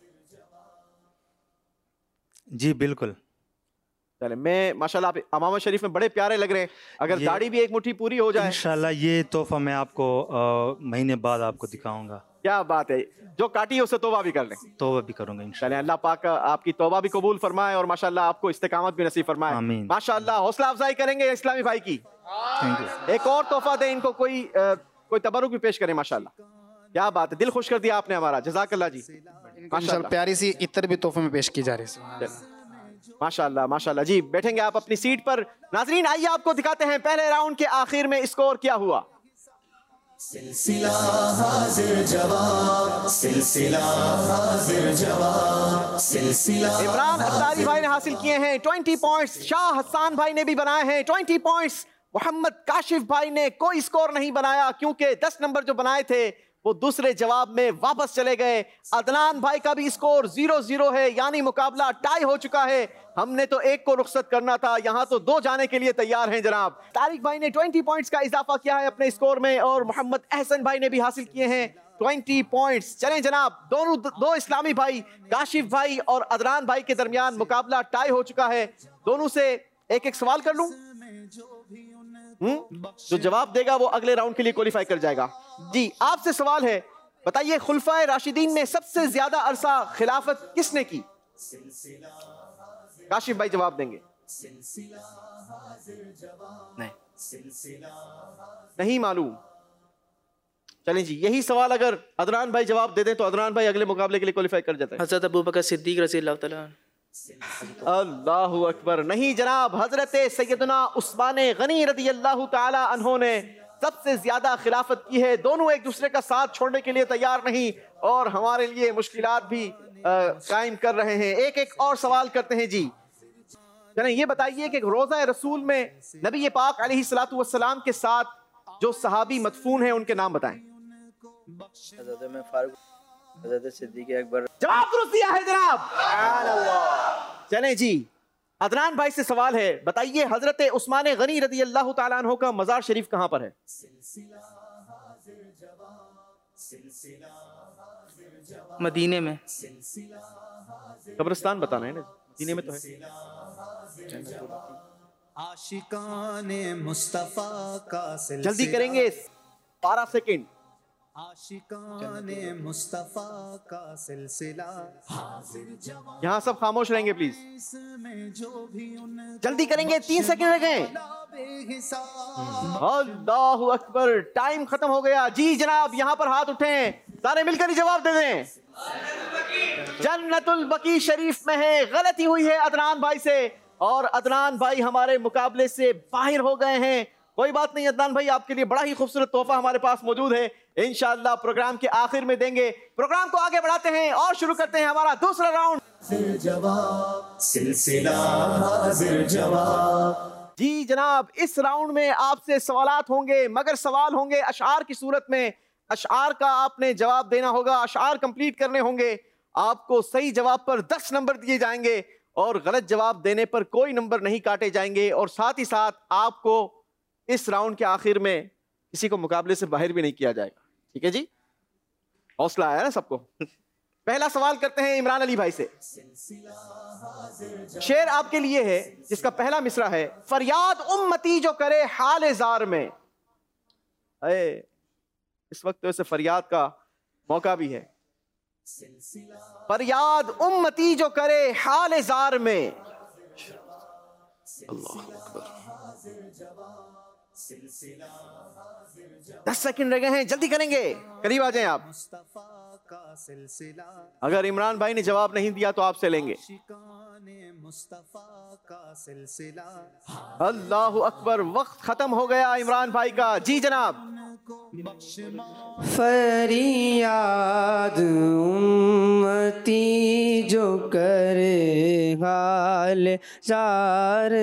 जी बिल्कुल। चले, मैं माशाल्लाह आप अमामा शरीफ में बड़े प्यारे लग रहे हैं। अगर दाढ़ी भी एक मुट्ठी पूरी हो जाए इंशाल्लाह ये तोहफा मैं आपको आ, महीने बाद आपको दिखाऊंगा। क्या बात है, जो काटी है उससे तौबा भी कर लें। तौबा भी करूंगा इंशाल्लाह। अल्लाह पाक आपकी तौबा भी कबूल फरमाए और माशाल्लाह आपको इस्तिकामत भी नसीब फरमाए। आमीन। माशाल्लाह हौसला अफजाई करेंगे इस्लामी भाई की। Thank you. एक और तोहफा दें इनको, कोई आ, कोई तबरुक भी पेश करें। माशाल्लाह क्या बात है, दिल खुश कर दिया आपने हमारा, जज़ाकल्लाह जी। माशाल्लाह प्यारी सी इत्र भी तोहफे में पेश की जा रही है। माशाल्लाह माशाल्लाह जी। बैठेंगे आप अपनी सीट पर। नाजरीन आइए आपको दिखाते हैं पहले राउंड के आखिर में स्कोर क्या हुआ। सिलसिला हाजिर जवाब, सिलसिला हाजिर जवाब, सिलसिला। इमरान अत्तारी भाई ने हासिल किए हैं ट्वेंटी पॉइंट्स, शाह हसन भाई ने भी बनाए हैं ट्वेंटी पॉइंट्स, मोहम्मद काशिफ भाई ने कोई स्कोर नहीं बनाया क्योंकि दस नंबर जो बनाए थे वो दूसरे जवाब में वापस चले गए। अदनान भाई का भी स्कोर जीरो जीरो है, यानी मुकाबला टाई हो चुका है। हमने तो एक को रुखसत करना था, यहाँ तो दो जाने के लिए तैयार हैं जनाब। तारिक भाई ने ट्वेंटी पॉइंट्स का इजाफा किया है अपने स्कोर में और मोहम्मद अहसन भाई ने भी हासिल किए हैं ट्वेंटी पॉइंट्स। चलें जनाब, दोनों दो इस्लामी भाई काशिफ भाई और अदनान भाई के दरमियान मुकाबला टाई हो चुका है। दोनों से एक एक सवाल कर लूं, हम्म जो जवाब देगा वो अगले राउंड के लिए क्वालिफाई कर जाएगा। जी आपसे सवाल है, बताइए खुलफाए राशिदीन में सबसे ज्यादा अरसा खिलाफत किसने की? काशिफ भाई जवाब देंगे? नहीं नहीं मालूम। चलें जी, यही सवाल अगर अदनान भाई जवाब दे दें तो अदनान भाई अगले मुकाबले के लिए क्वालिफाई कर जाते हैं। हज़रत अबू बकर सिद्दीक रज़ी अल्लाह तआला। अल्लाहु अकबर। नहीं जनाब, हजरत सैयदना उस्मान गनी रज़ी अल्लाह तआला अन्हो ने सबसे ज्यादा खिलाफत की है। दोनों एक दूसरे का साथ छोड़ने के लिए तैयार नहीं और हमारे लिए मुश्किलात भी कायम कर रहे हैं। एक एक और सवाल करते हैं जी। चलें ये बताइए कि रोज़ा रसूल में नबी पाक अलैहिस्सलातु वस्सलाम के साथ जो सहाबी मदफून हैं उनके नाम बताएं। हज़रत में फारूक, हज़रत सिद्दीक़ अकबर। जवाब दुरुस्त दिया है जनाब। चलें जी, अदनान भाई से सवाल है, बताइए हजरत उस्मान गनी रज़ी अल्लाह तआला अन्हु का मज़ार शरीफ कहाँ पर है? मदीने में। कब्रिस्तान बताना है ना, मदीने में तो है। आशिकाने मुस्तफा का सिलसिला, जल्दी करेंगे, बारह सेकंड। आशिकाने मुस्तफा का सिलसिला, यहाँ सब खामोश रहेंगे प्लीज। इसमें जो भी उन जल्दी करेंगे, तीन सेकंड रह गए। अल्लाहु अकबर, टाइम खत्म हो गया। जी जनाब, यहाँ पर हाथ उठें, सारे मिलकर ही जवाब दे दें। जन्नतुल बकी शरीफ में है। गलती हुई है अदनान भाई से और अदनान भाई हमारे मुकाबले से बाहर हो गए हैं। कोई बात नहीं अदनान भाई, आपके लिए बड़ा ही खूबसूरत तोहफा हमारे पास मौजूद है, इंशाअल्लाह प्रोग्राम के आखिर में देंगे। प्रोग्राम को आगे बढ़ाते हैं और शुरू करते हैं हमारा दूसरा राउंड। जवाब, सिलसिला हाजिर जवाब। जी जनाब, इस राउंड में आपसे सवालात होंगे, मगर सवाल होंगे अशआर की सूरत में। अशआर का आपने जवाब देना होगा, अशआर कंप्लीट करने होंगे। आपको सही जवाब पर दस नंबर दिए जाएंगे और गलत जवाब देने पर कोई नंबर नहीं काटे जाएंगे। और साथ ही साथ आपको इस राउंड के आखिर में किसी को मुकाबले से बाहर भी नहीं किया जाएगा। ठीक है जी, हौसला आया ना सबको। पहला सवाल करते हैं इमरान अली भाई से। शेर आपके लिए है जिसका पहला मिसरा है, फरियाद उम्मती जो करे हाल जार में। अरे इस वक्त तो ऐसे फरियाद का मौका भी है। फरियाद उम्मती जो करे हाल जार में। अल्लाह अकबर। दस सेकंड रह गए हैं, जल्दी करेंगे, करीब आ जाएं आप। अगर इमरान भाई ने जवाब नहीं दिया तो आपसे लेंगे। अल्लाहु अकबर। वक्त खत्म हो गया इमरान भाई का। जी जनाब। फरियाद उम्मती जो करे हाल जार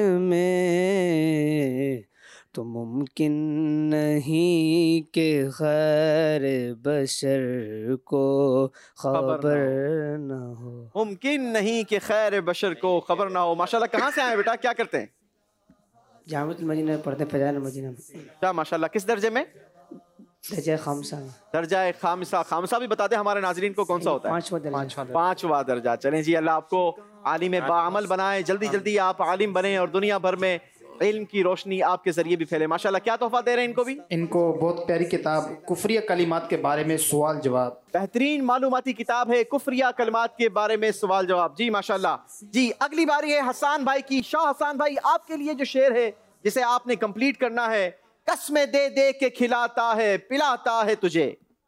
में, तो मुमकिन नहीं कि खैर बशर को खबर न हो। मुमकिन नहीं कि खैर बशर को खबर ना हो। माशाल्लाह। कहाँ से आए बेटा, क्या करते हैं? जामिअतुल मदीना में पढ़ते, फैजान मदीना में। क्या माशाल्लाह। किस दर्जे में? दर्जा खामसा में। दर्जा खामसा। खामसा भी बता दे हमारे नाजरीन को कौन सा होता है? पांचवा दर्जा। पांचवा दर्जा। चलें जी, अल्लाह आपको आलिम बाअमल बनाए। जल्दी जल्दी आप आलिम बने और दुनिया भर में इल्म की रोशनी आपके जरिए भी फैले। माशाल्लाह। क्या तोहफा दे रहे हैं इनको भी? इनको बहुत प्यारी किताब कुफरिया कलिमात के बारे में सवाल जवाब। बेहतरीन मालूमाती किताब है कुफरिया कलिमात के बारे में सवाल जवाब। जी माशाल्लाह। जी अगली बारी है हसान भाई की। शाह हसान भाई, आपके लिए जो शेर है जिसे आपने कंप्लीट करना है। कसमें दे दे के खिलाता है पिलाता है तुझे।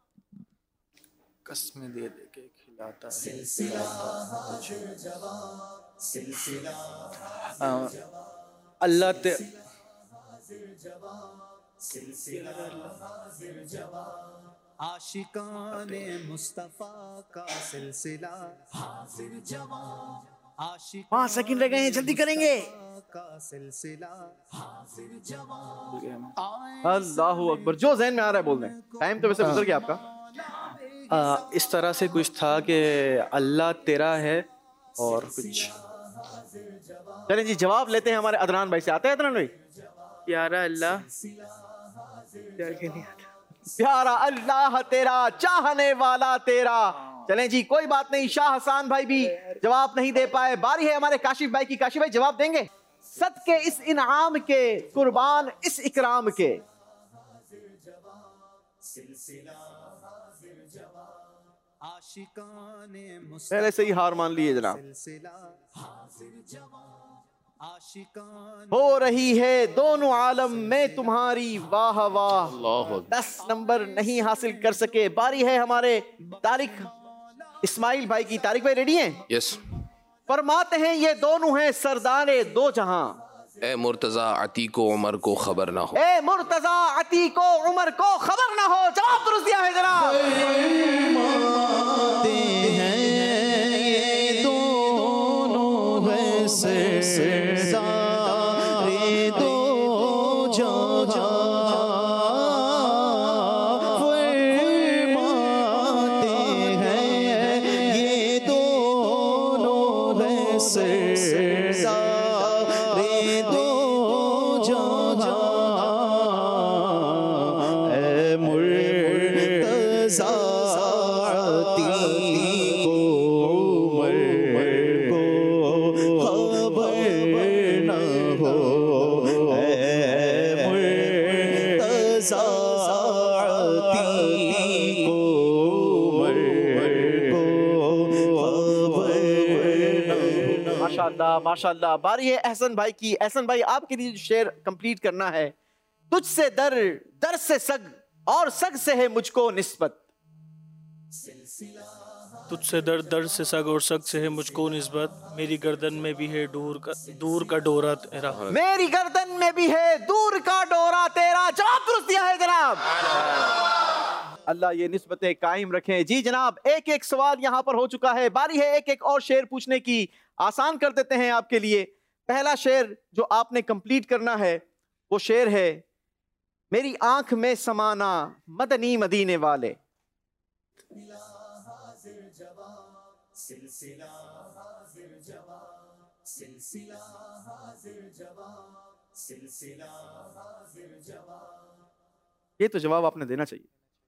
कसमें दे दे के खिलाता है अल्लाह ते आशिकाने मुस्तफा का सिलसिला हाजिर जवान। पाँच सेकंड रह गए हैं, जल्दी करेंगे। अल्लाहु अकबर। जो ज़हन में आ रहा है बोल दें। टाइम तो वैसे गुजर गया आपका। आ, इस तरह से कुछ था कि अल्लाह तेरा है और कुछ। चलें जी, जवाब लेते हैं हमारे अदनान भाई से। आते हैं अदनान भाई? प्यारा अल्लाह, प्यारा अल्लाह तेरा, चाहने वाला तेरा। चलें जी, कोई बात नहीं। शाह हसान भाई भी जवाब नहीं दे पाए। बारी है हमारे काशिफ भाई की। काशिफ भाई जवाब देंगे? सदके इस इनाम के, कुर्बान इस इकराम के। पहले से ही हार मान लिए जनाब। हो रही है दोनों आलम में तुम्हारी वाह वाह। दस नंबर नहीं हासिल कर सके। बारी है हमारे तारिक इस्माइल भाई की। तारिक भाई रेडी हैं? यस। फरमाते हैं ये दोनों हैं सरदारे दो जहां। ए मुर्तजा अतीको उमर को खबर ना हो। ए मुर्तजा अतीको उमर को खबर ना हो। जवाब दुरुस्त दिया है जनाब। हैं ये दोनों हैं सरदारे दो जहां। फरमाते हैं ये दोनों हैं सरदारे दो जहां। ए मुर्तजा माशाल्लाह माशाल्लाह। बारी है एहसन भाई की। एहसन भाई, आपके लिए जो शेर कंप्लीट करना है। तुझसे दर, दर से सग और सग से है मुझको निस्बत। तुझसे दर, दर से सग और सग से है मुझको निस्बत। मेरी गर्दन में भी है दूर का दूर का डोरा तेरा। मेरी गर्दन में भी है दूर का डोरा तेरा। जवाब दुरुस्त दिया है जनाब। अल्लाह ये निस्बतें कायम रखें। जी जनाब, एक एक सवाल यहाँ पर हो चुका है। बारी है एक एक और शेर पूछने की। आसान कर देते हैं आपके लिए। पहला शेर जो आपने कंप्लीट करना है वो शेर है, मेरी आंख में समाना मदनी मदीने वाले। ये तो जवाब आपने देना चाहिए।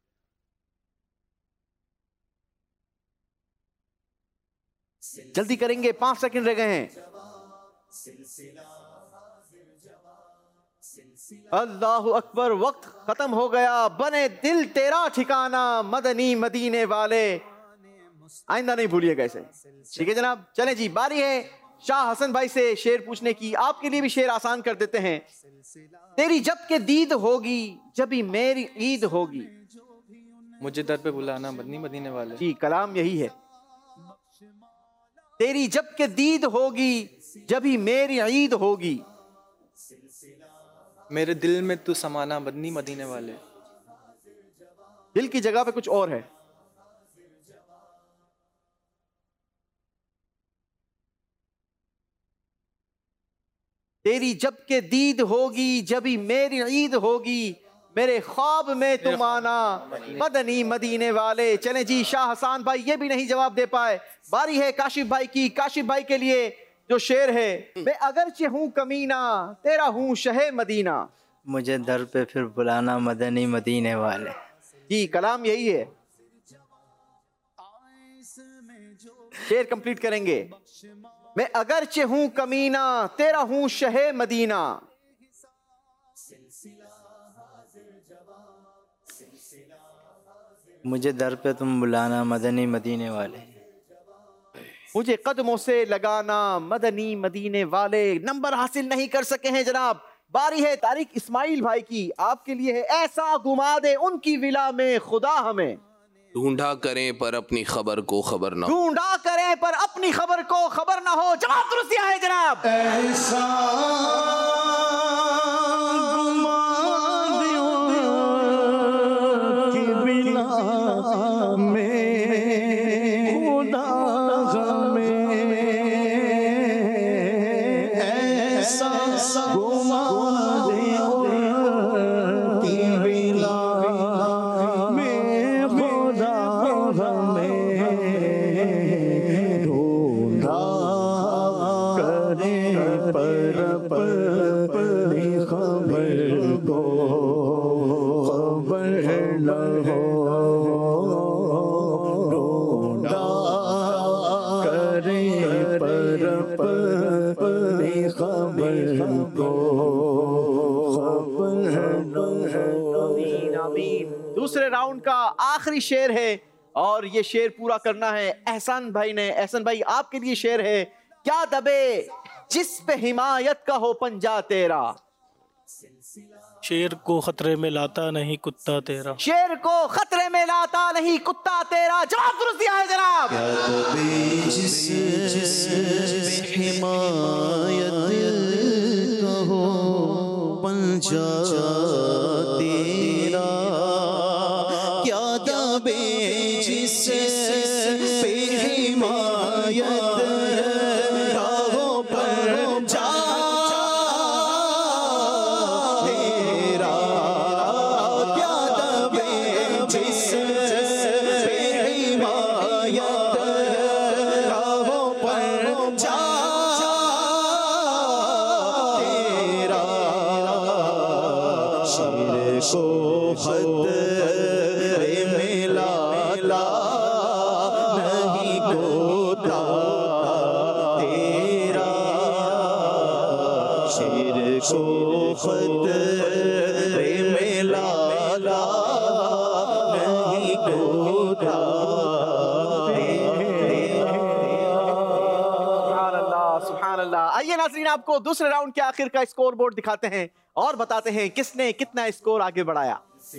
जल्दी करेंगे, पांच सेकंड रह गए हैं। अल्लाहु अकबर। वक्त खत्म हो गया। बने दिल तेरा ठिकाना मदनी मदीने वाले। आइंदा नहीं भूलिएगा इसे। ठीक है जनाब। चलें जी, बारी है शाह हसन भाई से शेर पूछने की। आपके लिए भी शेर आसान कर देते हैं। तेरी जब के दीद होगी जब ही मेरी ईद होगी। मुझे दर पे बुलाना मदनी मदीने वाले। जी, कलाम यही है। तेरी जब के दीद होगी जब ही मेरी ईद होगी। मेरे दिल में तू समाना मदनी मदीने वाले। दिल की जगह पे कुछ और है। तेरी जब के दीद होगी जब ही मेरी ईद होगी, मेरे ख्वाब में तुम आना मदनी मदीने वाले। चलें जी, शाह हसन भाई ये भी नहीं जवाब दे पाए। बारी है काशिफ भाई की। काशिफ भाई के लिए जो शेर है, मैं अगरचे हूँ कमीना तेरा हूँ शहे मदीना। मुझे दर पे फिर बुलाना मदनी मदीने वाले। जी कलाम यही है। शेर कंप्लीट करेंगे। मैं अगरचे हूँ कमीना तेरा हूँ शहे मदीना। मुझे दर पे तुम बुलाना मदनी मदीने वाले। मुझे कदमों से लगाना मदनी मदीने वाले। नंबर हासिल नहीं कर सके हैं जनाब। बारी है तारिक इस्माइल भाई की। आपके लिए है ऐसा घुमा दे उनकी विला में खुदा हमें। ढूंढा करें पर अपनी खबर को खबर ना हो। ढूंढा करें पर अपनी खबर को खबर ना हो। जवाब दुरुस्त है जनाब। ऐसा घुमा दे उनकी विला में खुदा हमें। ऐसा घुमा दे उनकी विला में खुदा हमें। ढूंढा करे पर अपनी खबर को खबर न हो। ढूंढा करे पर अपनी खबर को खबर न हो। दूसरे राउंड का आखिरी शेर है और ये शेर पूरा करना है एहसान भाई ने। एहसान भाई आपके लिए शेर है। क्या दबे जिस पे हिमायत का हो पंजा तेरा। शेर को खतरे में लाता नहीं कुत्ता तेरा। शेर को खतरे में लाता नहीं कुत्ता तेरा। जवाब दुरुस्त दिया है जनाब। क्या दबे जिस पे हिमायत का हो पंजा तेरा। क्या दबे जिस पे हिमायत का हो पंजा तेरा। क्या दबे जिस पे हिमायत का हो पंजा तेरा। शेर को खतरे में लाला नहीं कोता तेरा। शेर को खतरे में लाला नहीं कोता सुभान अल्लाह सुभान अल्लाह। आइए नाज़रीन, आपको दूसरे राउंड के आखिर का स्कोर बोर्ड दिखाते हैं और बताते हैं किसने कितना स्कोर आगे बढ़ाया।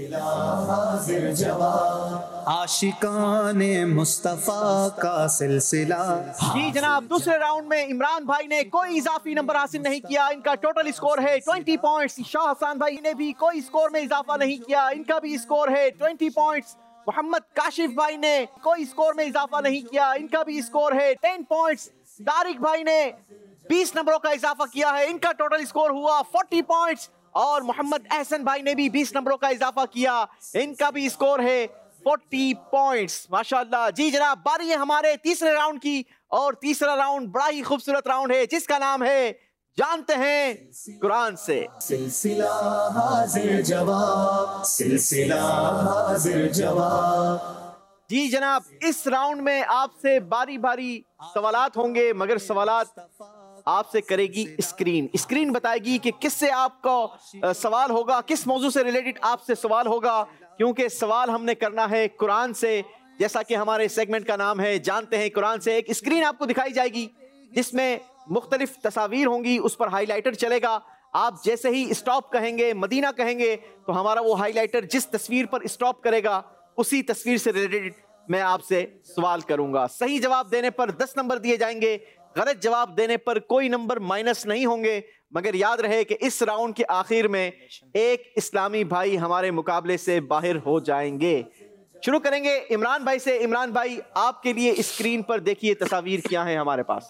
आशिकाने मुस्तफा का सिलसिला। जी जनाब, दूसरे राउंड में इमरान भाई ने कोई इजाफी नंबर हासिल नहीं किया। इनका टोटल स्कोर है ट्वेंटी पॉइंट्स। शाह हसन भाई ने भी कोई स्कोर में इजाफा नहीं किया। इनका भी स्कोर है ट्वेंटी पॉइंट्स। मोहम्मद काशिफ भाई ने कोई स्कोर में इजाफा नहीं किया। इनका भी स्कोर है टेन पॉइंट्स। तारिक भाई ने बीस नंबरों का इजाफा किया है। इनका टोटल स्कोर हुआ फोर्टी पॉइंट्स। और मोहम्मद एहसन भाई ने भी बीस नंबरों का इजाफा किया। इनका भी स्कोर है फोर्टी पॉइंट्स। माशाल्लाह। जी जनाब, बारी है हमारे तीसरे राउंड की और तीसरा राउंड बड़ा ही खूबसूरत राउंड है जिसका नाम है जानते हैं कुरान से। सिलसिला हाजिर जवाब। सिलसिला हाजिर जवाब। जी जनाब, इस राउंड में आपसे बारी बारी सवालात होंगे, मगर सवालात आपसे करेगी स्क्रीन। स्क्रीन बताएगी कि किससे आपका सवाल होगा, किस मौजू से रिलेटेड आपसे सवाल होगा, क्योंकि सवाल हमने करना है कुरान से। जैसा कि हमारे सेगमेंट का नाम है जानते हैं कुरान से। एक स्क्रीन आपको दिखाई जाएगी जिसमें मुख्तलिफ तस्वीर होंगी, उस पर हाईलाइटर चलेगा। आप जैसे ही स्टॉप कहेंगे, मदीना कहेंगे, तो हमारा वो हाईलाइटर जिस तस्वीर पर स्टॉप करेगा उसी तस्वीर से रिलेटेड मैं आपसे सवाल करूंगा। सही जवाब देने पर दस नंबर दिए जाएंगे, गलत जवाब देने पर कोई नंबर माइनस नहीं होंगे। मगर याद रहे कि इस राउंड के आखिर में एक इस्लामी भाई हमारे मुकाबले से बाहर हो जाएंगे। शुरू करेंगे इमरान भाई से। इमरान भाई, आपके लिए स्क्रीन पर देखिए तस्वीर क्या है हमारे पास।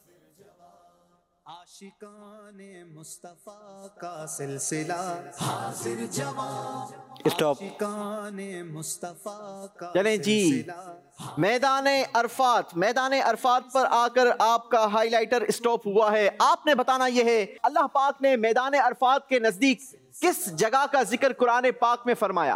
आशिकाने मुस्तफा का सिलसिला हाजिर जवाब। स्टॉप। आशिकाने मुस्तफा का चलें जी, मैदाने अरफात, मैदाने अरफात पर आकर आपका हाइलाइटर स्टॉप हुआ है। आपने बताना यह है, अल्लाह पाक ने मैदाने अरफात के नजदीक किस जगह का जिक्र कुरान पाक में फरमाया?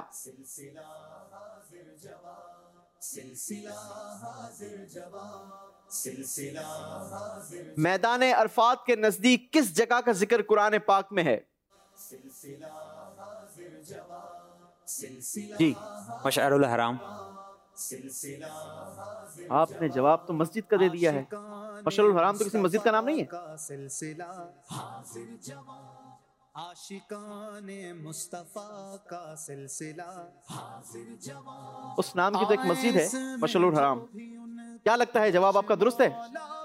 मैदाने अरफात के नजदीक किस जगह का जिक्र कुरान पाक में है? जी, मशअरुल हराम। आपने जवाब तो मस्जिद का दे दिया है। मशअरुल हराम तो किसी मस्जिद का नाम नहीं है। आशिकाने मुस्तफा का सिलसिला हाजिर जवाब। उस नाम की तो एक मस्जिद है, मशअरुल हराम। क्या लगता है जवाब आपका दुरुस्त है?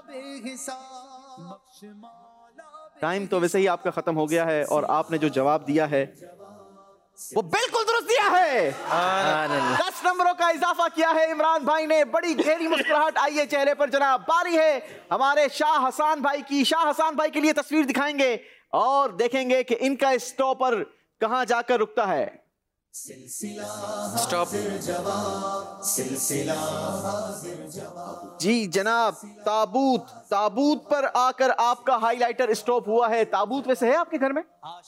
टाइम तो वैसे ही आपका खत्म हो गया है और आपने जो जवाब दिया है वो बिल्कुल दुरुस्त दिया है। दस नंबरों का इजाफा किया है इमरान भाई ने। बड़ी गहरी मुस्कुराहट आई है चेहरे पर जनाब। बारी है हमारे शाह हसान भाई की। शाह हसान भाई के लिए तस्वीर दिखाएंगे और देखेंगे कि इनका स्टॉपर कहां जाकर रुकता है। स्टॉप। जी जनाब, ताबूत, ताबूत पर आकर आपका हाइलाइटर स्टॉप हुआ है। ताबूत वैसे है आपके घर में?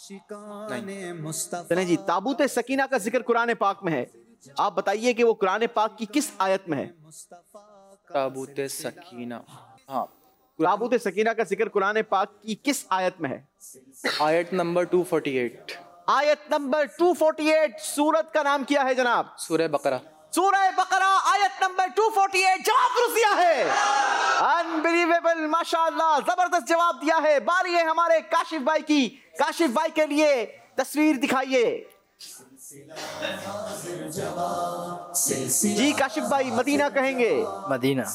चलें जी, ताबूत सकीना का जिक्र कुरान पाक में है। आप बताइए कि वो कुरान पाक की किस आयत में है? ताबूत सकीना, हाँ, ताबूत सकीना का जिक्र कुरान पाक की किस आयत में है? आयत नंबर दो सौ अड़तालीस। आयत नंबर दो सौ अड़तालीस। सूरत का नाम क्या है जनाब? सूरह बकरा। सूरह बकरा, आयत नंबर दो सौ अड़तालीस। जवाब दुरुस्त दिया है। अनबिलीवेबल, माशाअल्लाह, जबरदस्त जवाब दिया है। बारी है हमारे काशिफ भाई की। काशिफ भाई के लिए तस्वीर दिखाइए। जी काशिफ भाई, मदीना कहेंगे? मदीना।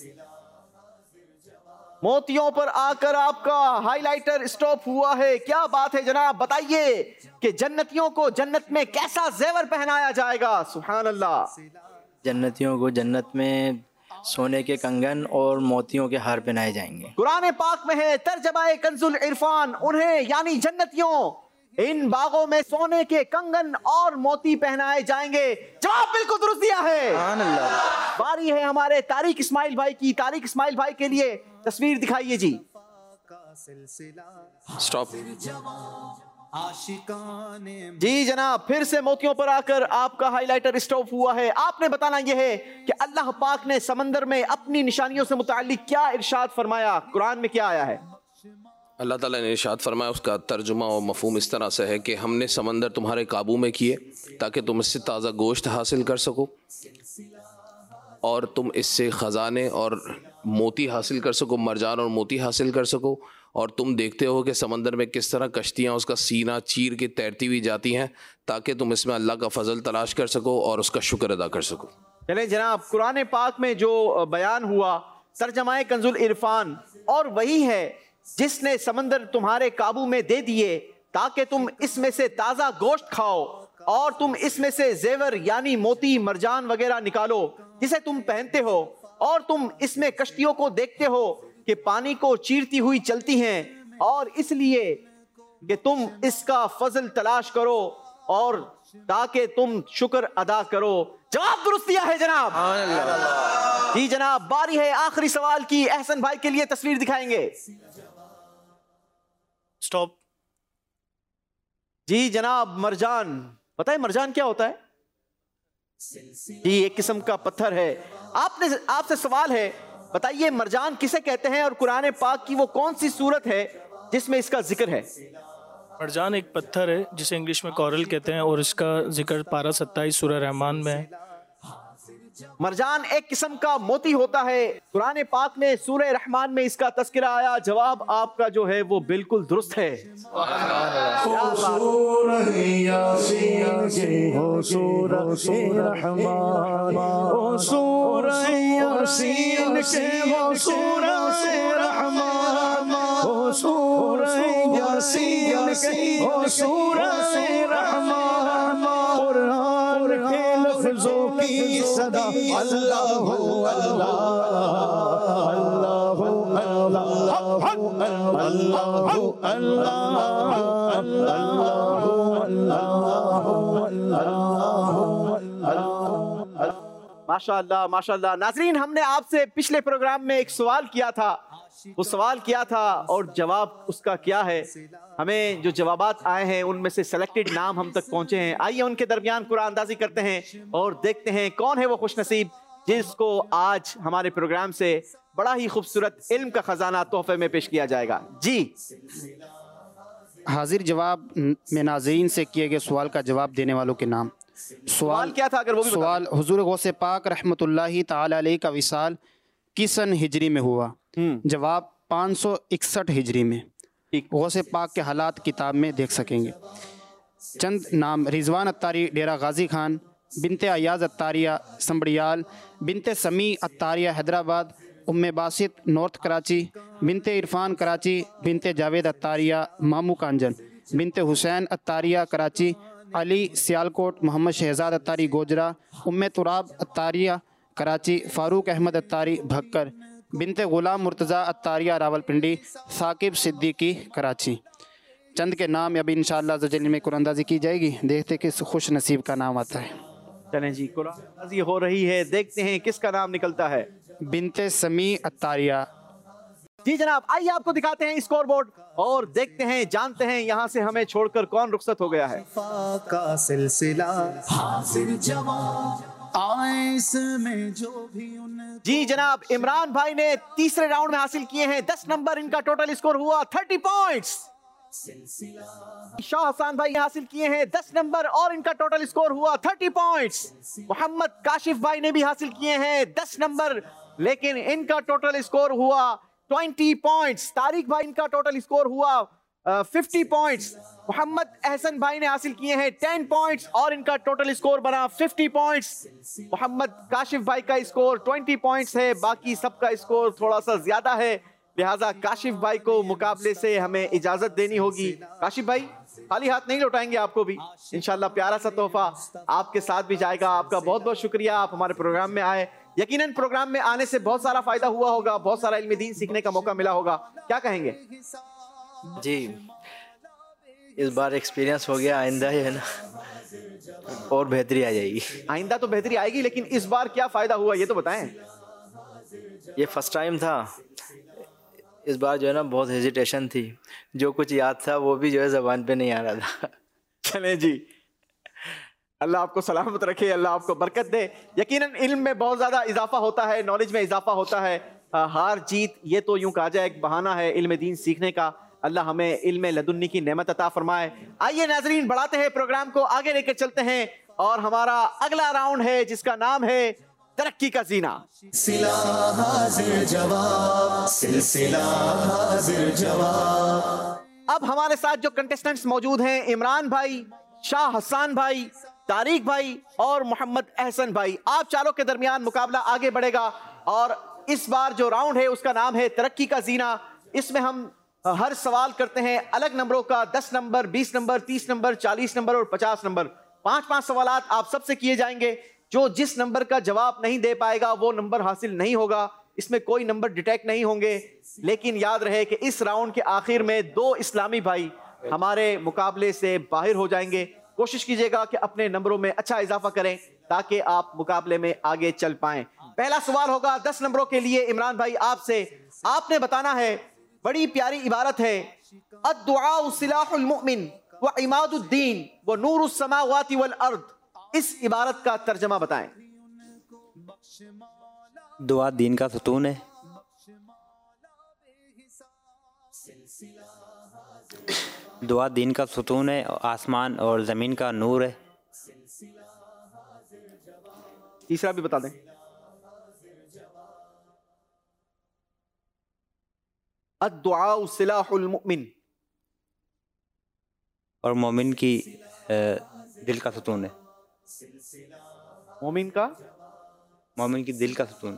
मोतियों पर आकर आपका हाइलाइटर स्टॉप हुआ है। क्या बात है जनाब, बताइए कि जन्नतियों को जन्नत में कैसा जेवर पहनाया जाएगा? सुभान अल्लाह। जन्नतियों को जन्नत में सोने के कंगन और मोतियों के हार पहनाए जाएंगे। कुरान पाक में है, तर्जमाए कंजुल इरफान, उन्हें यानी जन्नतियों इन बागों में सोने के कंगन और मोती पहनाए जाएंगे। जवाब बिल्कुल दुरुस्त दिया है। बारी है हमारे तारिक इस्माइल भाई की। तारिक इस्माइल भाई के लिए तस्वीर दिखाइए जी। स्टॉप। जी जनाब, फिर से मोतियों पर आकर आपका हाइलाइटर स्टॉप हुआ है। आपने बताना यह है कि अल्लाह पाक ने समंदर में अपनी निशानियों से मुताल्लिक क्या इरशाद फरमाया? कुरान में क्या आया है? अल्लाह ताला ने इरशाद फरमाया, उसका तर्जुमा और मफहूम इस तरह से है कि हमने समंदर तुम्हारे काबू में किए ताकि तुम इससे ताज़ा गोश्त हासिल कर सको और तुम इससे ख़जाने और मोती हासिल कर सको, मरजान और मोती हासिल कर सको। और तुम देखते हो कि समंदर में किस तरह कश्तियाँ उसका सीना चीर के तैरती हुई जाती हैं ताकि तुम इसमें अल्लाह का फजल तलाश कर सको और उसका शुक्र अदा कर सको। चलें जनाब, कुरान पाक में जो बयान हुआ तर्जमाए कंजुल इरफान, और वही है जिसने समंदर तुम्हारे काबू में दे दिए ताकि तुम इसमें से ताज़ा गोश्त खाओ और तुम इसमें से जेवर यानी मोती मरजान वगैरह निकालो जिसे तुम पहनते हो, और तुम इसमें कश्तियों को देखते हो कि पानी को चीरती हुई चलती हैं, और इसलिए कि तुम इसका फजल तलाश करो और ताकि तुम शुक्र अदा करो। जवाब दुरुस्त दिया है जनाब। जी जनाब, बारी है आखिरी सवाल की। एहसन भाई के लिए तस्वीर दिखाएंगे। स्टॉप। जी जनाब, मरजान, पता है मरजान क्या होता है? जी एक किस्म का पत्थर है। आपने आपसे सवाल है, बताइए मरजान किसे कहते हैं और कुरान पाक की वो कौन सी सूरत है जिसमें इसका जिक्र है? मरजान एक पत्थर है जिसे इंग्लिश में कोरल कहते हैं और इसका जिक्र पारा सत्ताईस सूरह रहमान में है। मरजान एक किस्म का मोती होता है। कुरान पाक में सूरह रहमान में इसका तस्करा आया। जवाब आपका जो है वो बिल्कुल दुरुस्त है। की सदा अल्लाह हो अल्लाह अल्लाह हो अल्लाह अल्लाह हो अल्लाह अल्लाह हो अल्लाह। माशाअल्लाह माशाअल्लाह। नाज़रीन, हमने आपसे पिछले प्रोग्राम में एक सवाल किया था, वो सवाल किया था और जवाब उसका क्या है। हमें जो जवाबात आए हैं उनमें से सेलेक्टेड नाम हम तक पहुंचे हैं। आइए उनके दरमियान कुरान अंदाजी करते हैं और देखते हैं कौन है वो खुशनसीब जिसको आज हमारे प्रोग्राम से बड़ा ही खूबसूरत इल्म का खजाना तोहफे में पेश किया जाएगा। जी, हाजिर जवाब में नाज़रीन से किए गए सवाल का जवाब देने वालों के नाम। सवाल क्या था अगर वो भी बता सवाल हुजूर गौसे पाक रहमतुल्लाहि ताला अलैहि का विसाल किस सन हिजरी में हुआ? जवाब पाँच सौ इकसठ हिजरी में। गौसे पाक के हालात किताब में देख सकेंगे। चंद नाम: रिजवान अत्तारी डेरा गाजी खान, बिनते अयाज अत्तारिया संबड़ियाल, बिनते समी अत्तारिया हैदराबाद, उम्मे बासित नॉर्थ कराची, बिनते इरफान कराची, बिनते जावेद अत्तारिया मामू कांजन, बिनते हुसैन अत्तारिया कराची, अली सियालकोट, मोहम्मद शहजाद अत्तारी गोजरा, उम्मे तुराब अत्तारिया कराची, फ़ारूक अहमद अत्तारी भक्कर, बिनते ग़ुलाम मुर्तज़ा अत्तारिया रावलपिंडी, साकिब सिद्दीकी कराची। चंद के नाम अभी इंशाअल्लाह ज़जल में कुरानंदाज़ी की जाएगी। देखते किस खुश नसीब का नाम आता है। चलें जी, कुरानंदाज़ी हो रही है, देखते हैं किसका नाम निकलता है। बिनते समी अत्तारिया। जी जनाब, आइए आपको दिखाते हैं स्कोर बोर्ड और देखते हैं, जानते हैं यहाँ से हमें छोड़कर कौन रुखसत हो गया है। का सिलसिला हाजिर जवाब आए इसमें जो भी उन। जी जनाब, इमरान भाई ने तीसरे राउंड में हासिल किए हैं दस नंबर। इनका टोटल स्कोर हुआ थर्टी पॉइंट्स। शाह हसन भाई ने हासिल किए हैं दस नंबर और इनका टोटल स्कोर हुआ थर्टी पॉइंट्स। मोहम्मद काशिफ भाई ने भी हासिल किए हैं दस नंबर, लेकिन इनका टोटल स्कोर हुआ ट्वेंटी पॉइंट्स। तारिक भाई इनका टोटल स्कोर हुआ फिफ्टी पॉइंट्स। मोहम्मद अहसन भाई ने हासिल किए हैं टेन पॉइंट्स और इनका टोटल स्कोर बना फिफ्टी पॉइंट्स। मोहम्मद काशिफ भाई का स्कोर ट्वेंटी पॉइंट्स है, बाकी सबका स्कोर थोड़ा सा ज्यादा है, लिहाजा काशिफ भाई को मुकाबले से हमें इजाजत देनी होगी। काशिफ भाई खाली हाथ नहीं लौटाएंगे आपको भी, इंशाल्लाह प्यारा सा तोहफा आपके साथ भी जाएगा। आपका बहुत बहुत शुक्रिया, आप हमारे प्रोग्राम में आए। यकीनन प्रोग्राम में आने से बहुत सारा फायदा हुआ होगा, बहुत सारा इल्म दीन सीखने का मौका मिला होगा, क्या कहेंगे? जी, इस बार एक्सपीरियंस हो गया, आइंदा है ना और बेहतरी आ जाएगी। आइंदा तो बेहतरी आएगी, लेकिन इस बार क्या फायदा हुआ ये तो बताएं। ये फर्स्ट टाइम था, इस बार जो है ना बहुत हेजिटेशन थी, जो कुछ याद था वो भी जो है ज़बान पे नहीं आ रहा था। चलें जी, अल्लाह आपको सलामत रखे, अल्लाह आपको बरकत दे। यकीनन इल्म में बहुत ज़्यादा इजाफा होता है, नॉलेज में इजाफा होता है। हार जीत ये तो यूं कहा जाए एक बहाना है इल्म दीन सीखने का। अल्लाह हमें इल्म लदुन्नी की नेमत अता फरमाए। आइए नाजरीन, बढ़ाते हैं प्रोग्राम को, आगे लेकर चलते हैं और हमारा अगला राउंड है जिसका नाम है तरक्की का जीना। सिलसिला हाजिर जवाब, सिलसिला हाजिर जवाब। अब हमारे साथ जो कंटेस्टेंट्स मौजूद हैं, इमरान भाई, शाह हसन भाई, तारिक भाई और मोहम्मद अहसन भाई, आप चारों के दरमियान मुकाबला आगे बढ़ेगा। और इस बार जो राउंड है उसका नाम है तरक्की का जीना। इसमें हम हर सवाल करते हैं अलग नंबरों का, दस नंबर, बीस नंबर, तीस नंबर, चालीस नंबर और पचास नंबर। पांच पांच सवालात आप सबसे किए जाएंगे। जो जिस नंबर का जवाब नहीं दे पाएगा वो नंबर हासिल नहीं होगा। इसमें कोई नंबर डिटेक्ट नहीं होंगे, लेकिन याद रहे कि इस राउंड के आखिर में दो इस्लामी भाई हमारे मुकाबले से बाहर हो जाएंगे। कोशिश कीजिएगा कि अपने नंबरों में अच्छा इजाफा करें ताकि आप मुकाबले में आगे चल पाएं। पहला सवाल होगा दस नंबरों के लिए। इमरान भाई आपसे, आपने बताना है, बड़ी प्यारी इबारत है, अद्दुआ सिलाहुल मुमिन व इमादुद्दीन व नूरुस समावाति वल अर्द। इस इबारत का तर्जमा बताएं। दुआ दीन का सतून है। दुआ दीन का सतून है, आसमान और ज़मीन का नूर है। तीसरा भी बता दें। अद्दुआ सिलाहुल मुमिन, और मोमिन की अ, दिल का सुकून है। मोमिन का मोमिन की दिल का सुकून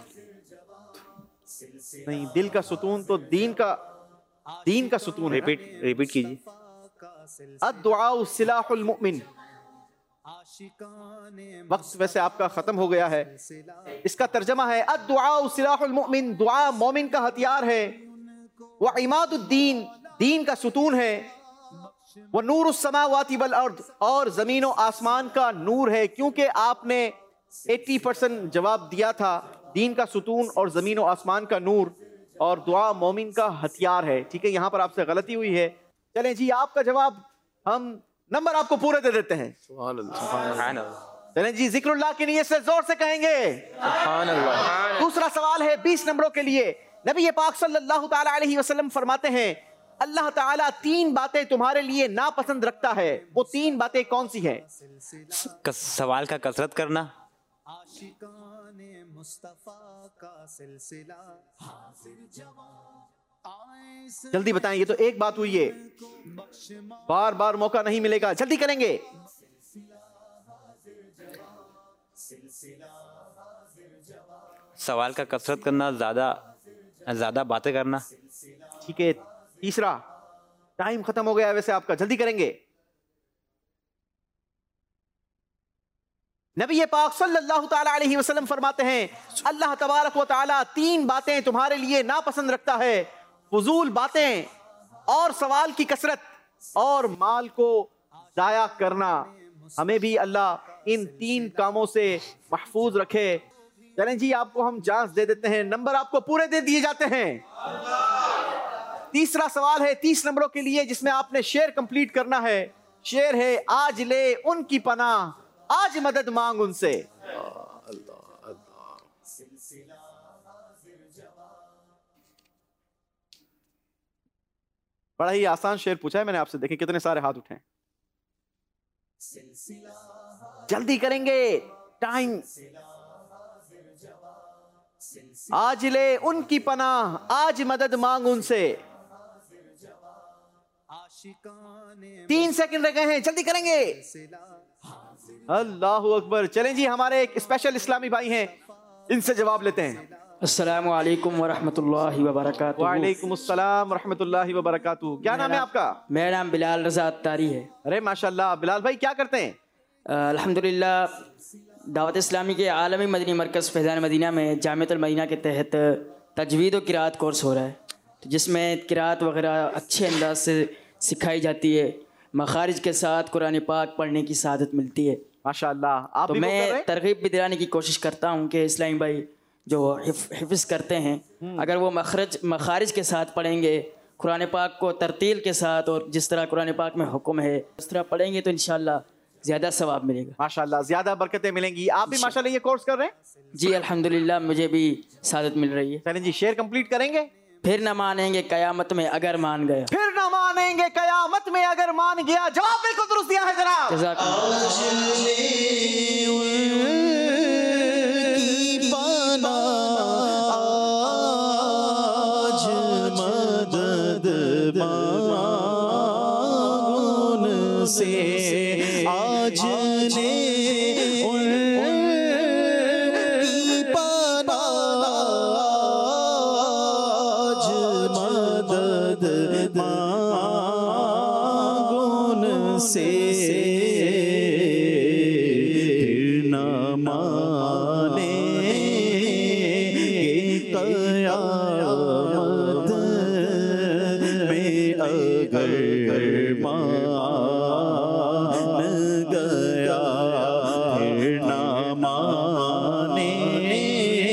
नहीं, दिल का सुकून तो दीन का दीन का सुकून है। रिपीट रिपीट कीजिए। अद्दुआ सिलाहुल मुमिन। वक्त वैसे आपका खत्म हो गया है। इसका तर्जमा है अद्दुआ सिलाहुल मुमिन, दुआ मोमिन का हथियार है। व इमादुद्दीन, दीन का सुतून है। व नूरुस समावाति वल अर्द, और जमीन और आसमान का नूर है। क्योंकि आपने अस्सी परसेंट जवाब दिया था, दीन का सुतून और जमीन और आसमान का नूर, और दुआ मोमिन का हथियार है। ठीक है, यहां पर आपसे गलती हुई है। चलें जी, आपका जवाब हम नंबर आपको पूरे दे देते हैं। सुभान अल्लाह। चलें जी, जिक्रुल्लाह की नियत से जोर से कहेंगे सुभान अल्लाह। दूसरा सवाल है बीस नंबरों के लिए। नबी पाक सल्लल्लाहु ताला अलैहि वसल्लम फरमाते हैं, अल्लाह ताला तीन बातें तुम्हारे लिए नापसंद रखता है। वो तीन बातें कौन सी हैं? सवाल का कसरत करना, जल्दी बताएं। ये तो एक बात हुई है, बार बार मौका नहीं मिलेगा, जल्दी करेंगे। सवाल का कसरत करना, ज्यादा ज्यादा बातें करना। ठीक है, तीसरा। टाइम खत्म हो गया है वैसे आपका, जल्दी करेंगे। नबी पाक सल्लल्लाहु ताला अलैहि वसल्लम फरमाते हैं, अल्लाह तबारक व तआला तीन बातें तुम्हारे लिए नापसंद रखता है, फजूल बातें, और सवाल की कसरत, और माल को जाया करना। हमें भी अल्लाह इन तीन कामों से महफूज रखे। चलें जी, आपको हम चांस दे देते हैं, नंबर आपको पूरे दे दिए जाते हैं। तीसरा सवाल है तीस नंबरों के लिए, जिसमें आपने शेर कंप्लीट करना है। शेर है, आज ले उनकी पनाह, आज मदद मांग उनसे। बड़ा ही आसान शेर पूछा है मैंने आपसे, देखें कितने सारे हाथ उठे। जल्दी करेंगे, टाइम। आज ले उनकी पनाह, आज मदद मांग उनसे। तीन सेकंड रह गए हैं, जल्दी करेंगे। अल्लाहु अकबर। चलें जी, हमारे एक स्पेशल इस्लामी भाई हैं, इनसे जवाब लेते हैं। अस्सलामु अलैकुम वरहमतुल्लाहि वबरकातुहू। वालेकुम अस्सलाम वरहमतुल्लाहि वबरकातुहू। क्या नाम है आपका? मेरा नाम बिलाल रज़ा अत्तारी है। अरे माशाल्लाह, बिलाल भाई क्या करते हैं? अल्हम्दुलिल्लाह, दावत इस्लामी के आलमी मदनी मरकज़ फैज़ान मदीना में जामिअतुल मदीना के तहत तजवीद और किरात कोर्स हो रहा है, तो जिसमें किरात वगैरह अच्छे अंदाज से सिखाई जाती है। मखारिज के साथ कुरान पाक पढ़ने की सआदत मिलती है माशाल्लाह। आप तो भी वो कर रहे मैं हैं? तरगीब भी दिलाने की कोशिश करता हूँ कि इस्लामी भाई जो हिफ्ज़ करते हैं, अगर वो मखरज मखारिज के साथ पढ़ेंगे, कुरान पाक को तरतील के साथ, और जिस तरह कुरान पाक में हुक्म है उस तरह पढ़ेंगे, तो इंशाल्लाह ज़्यादा सवाब मिलेगा। माशाल्लाह, ज़्यादा बरकतें मिलेंगी। आप भी माशाल्लाह ये कोर्स कर रहे हैं? जी अल्हम्दुलिल्लाह, मुझे भी सआदत मिल रही है। चलें जी, शेर कंप्लीट करेंगे। फिर न मानेंगे कयामत में अगर मान गया, फिर न मानेंगे कयामत में अगर मान गया। जवाब बिल्कुल दुरुस्त दिया है जनाब। आज मदद मांग उनसे, आज ने उनकी पनाह, आज मदद मांग उनसे। फिर न मानेंगे कयामत में अगर मान गया, फिर न मानेंगे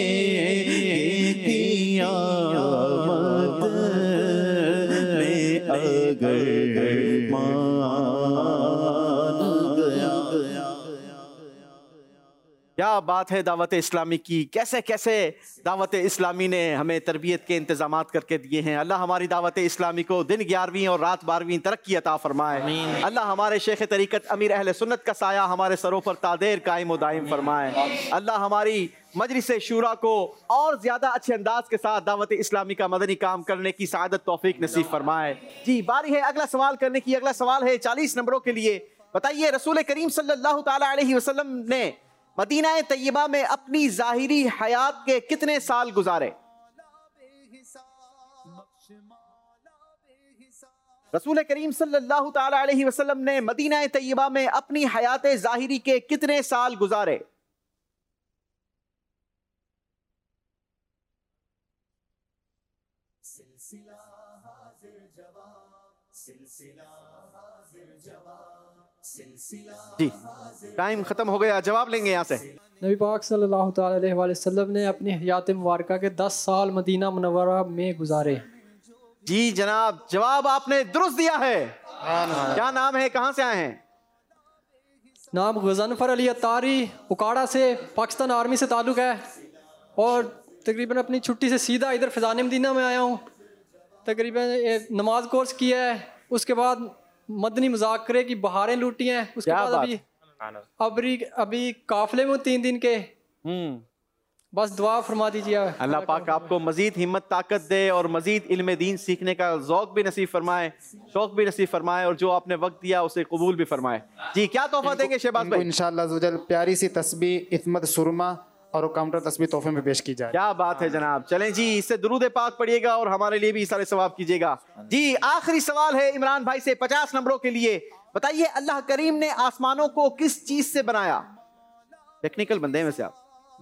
कियामत में अगर मान गया। क्या क्या बात है दावत इस्लामी की, कैसे कैसे दावत इस्लामी ने हमें तरबियत के इंतजामात करके दिए हैं। अल्लाह हमारी दावत इस्लामी को दिन ग्यारहवीं और रात बारहवीं तरक्की अता फरमाए। अल्लाह हमारे शेख तरीक़त अमीर अहले सुन्नत का साया हमारे सरों पर तादेर कायम व दायम फरमाए। अल्लाह हमारी मजलिस शूरा को और ज़्यादा अच्छे अंदाज के साथ दावत इस्लामी का मदनी काम करने की सआदत तौफीक नसीब फरमाए। जी बारी है अगला सवाल करने की। अगला सवाल है चालीस नंबरों के लिए। बताइए रसूल करीम सल्लल्लाहु ताला अलैहि वसल्लम ने मदीना तैयबा में अपनी ज़ाहिरी हयात के कितने साल गुजारे? रसूल करीम सल्लल्लाहु ताला अलैहि वसल्लम ने मदीना तैयबा में अपनी हयात ज़ाहिरी के कितने साल गुजारे? जी टाइम खत्म हो गया, जवाब लेंगे यहाँ से। नबी पाक सल्लल्लाहु ताला अलैहि वसल्लम ने अपनी हयात मुबारका के दस साल मदीना मुनव्वरा में गुजारे। जी जनाब, जवाब आपने दुरुस्त दिया है। क्या नाम है, कहाँ से आए हैं? नाम गज़नफर अली अत्तारी, उकाड़ा से, पाकिस्तान आर्मी से ताल्लुक़ है और तकरीबन अपनी छुट्टी से सीधा इधर फैज़ान मदीना में आया हूँ। तकरीबन नमाज कोर्स किया है, उसके बाद मदनी मुज़ाकरे की बहारें लूटी हैं, उसके बाद अभी अभी अभी काफिले में तीन दिन के। बस दुआ फरमा दीजिए अल्लाह पाक आपको मजीद हिम्मत ताकत दे और मजीद इल्म दीन सीखने का ज़ौक़ भी नसीब फरमाए, शौक़ भी नसीब फरमाए और जो आपने वक्त दिया उसे कबूल भी फरमाए। जी क्या तोहफा देंगे शहबाज भाई? इंशाअल्लाह ज़ुजल प्यारी सी तस्बीह इस्मत सुरमा और काउंटर तस्बीह तोहफे में पेश की जाए। क्या बात है जनाब। चलें जी, इससे दुरूद पाक पढ़िएगा और हमारे लिए भी सारे सवाब कीजिएगा। जी आखिरी सवाल है इमरान भाई से पचास नंबरों के लिए। बताइए अल्लाह करीम ने आसमानों को किस चीज से बनाया? टेक्निकल बंदे हैं वैसे आप,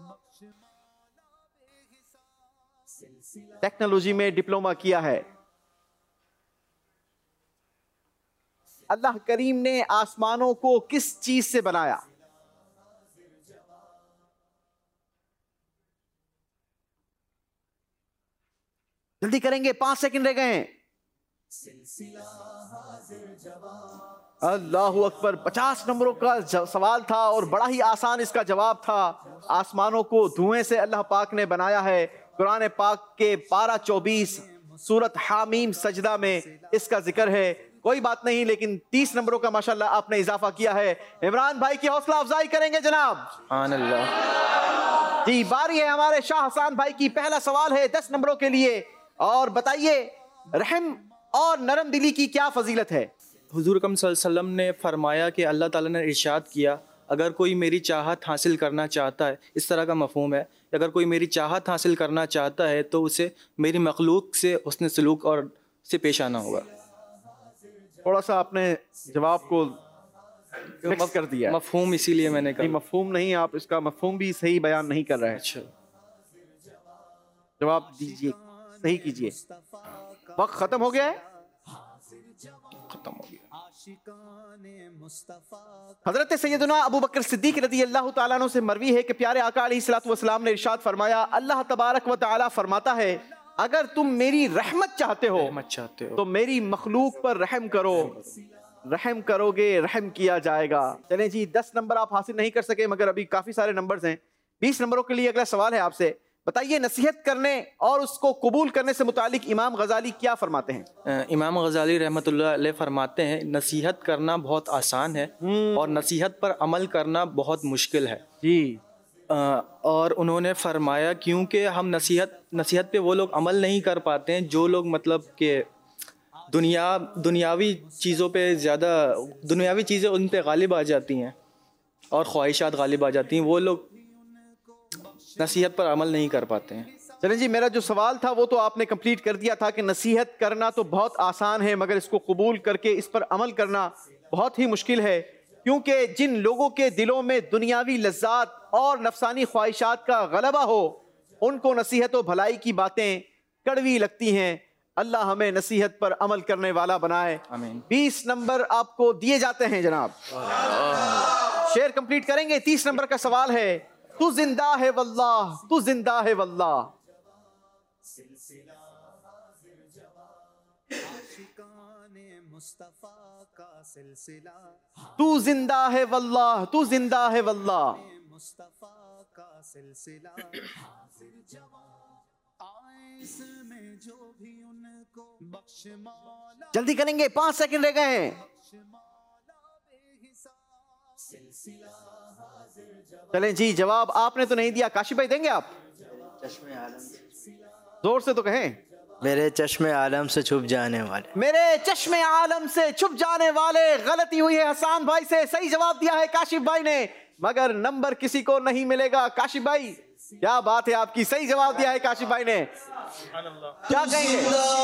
टेक्नोलॉजी में डिप्लोमा किया है। अल्लाह करीम ने आसमानों को किस चीज से बनाया? जल्दी करेंगे, पांच सेकंड रह गए हैं। अल्लाहु अकबर, पचास नंबरों का सवाल था और बड़ा ही आसान इसका जवाब था। आसमानों को धुएं से अल्लाह पाक ने बनाया है। कुरान पाक के पारा चौबीस सूरत हामीम सजदा में इसका जिक्र है। कोई बात नहीं, लेकिन तीस नंबरों का माशाल्लाह आपने इजाफा किया है। इमरान भाई की हौसला अफजाई करेंगे जनाब। जी बारी है हमारे शाह हसन भाई की। पहला सवाल है दस नंबरों के लिए और बताइए रहम और नरम दिली की क्या फजीलत है? हुजूर अकरम सल्लल्लाहु अलैहि वसल्लम ने फरमाया कि अल्लाह ताला ने इरशाद किया, अगर कोई मेरी चाहत हासिल करना चाहता है, इस तरह का मफहूम है, अगर कोई मेरी चाहत हासिल करना चाहता है तो उसे मेरी मखलूक से हुस्न सलूक और से पेश आना होगा। थोड़ा सा आपने जवाब को मिक्स कर दिया, मफहूम इसीलिए मैंने कहा। मफहूम नहीं, आप इसका मफहूम भी सही बयान नहीं कर रहे हैं। अच्छा जवाब दीजिए, सही कीजिए। वक्त खत्म हो गया है, खत्म हो गया। हजरत सैयदना अबू बकर सिद्दीक रज़ी अल्लाह तआला अन्हु से मरवी है कि प्यारे आका अलैहिस्सलातु वस्सलाम ने इरशाद फरमाया, अल्लाह तबारक व तआला फरमाता है, अगर तुम मेरी रहमत चाहते हो, रहमत चाहते हो तो मेरी मखलूक पर रहम करो, रहम करोगे रहम किया जाएगा। चलें जी, दस नंबर आप हासिल नहीं कर सके मगर अभी काफी सारे नंबर्स हैं। बीस नंबरों के लिए अगला सवाल है आपसे। बताइए नसीहत करने और उसको कबूल करने से मुतालिक इमाम गजाली क्या फरमाते हैं? इमाम गजाली रहमतुल्लाह अलैह फरमाते हैं, नसीहत करना बहुत आसान है और नसीहत पर अमल करना बहुत मुश्किल है। जी और उन्होंने फरमाया क्योंकि हम नसीहत नसीहत पे वो लोग अमल नहीं कर पाते हैं जो लोग मतलब कि दुनिया दुनियावी चीज़ों पे ज़्यादा दुनियावी चीज़ें उन पे गालिब आ जाती हैं और ख्वाहिशात गालिब आ जाती हैं, वो लोग नसीहत पर अमल नहीं कर पाते हैं। चलें जी, मेरा जो सवाल था वो तो आपने कंप्लीट कर दिया था कि नसीहत करना तो बहुत आसान है मगर इसको कबूल करके इस पर अमल करना बहुत ही मुश्किल है, क्योंकि जिन लोगों के दिलों में दुनियावी लज्जात और नफसानी ख्वाहिशात का गलबा हो उनको नसीहत व भलाई की बातें कड़वी लगती हैं। अल्लाह हमें नसीहत पर अमल करने वाला बनाए, आमीन। बीस नंबर आपको दिए जाते हैं जनाब। शेर कंप्लीट करेंगे। तीस नंबर का सवाल है, तू जिंदा है वल्लाह, तू जिंदा है वल्लाह। तू जिंदा है वल्लाह, तू जिंदा है वल्लाह। का सिलसिला हाजिर जवाब आए इसमें जो भी उनको बख्श मौला जल्दी करेंगे, पांच सेकंड रह गए हैं। चलें जी, जवाब आपने तो नहीं दिया, काशिफ भाई देंगे आप? चश्मे आलम, जोर से तो कहें। मेरे चश्मे आलम से छुप जाने वाले। मेरे चश्मे आलम से छुप जाने वाले। गलती हुई है हसन भाई से, सही जवाब दिया है काशिफ भाई ने, मगर नंबर किसी को नहीं मिलेगा। काशिफ भाई क्या बात है आपकी, सही जवाब दिया है काशिफ भाई ने। क्या कहेंगे?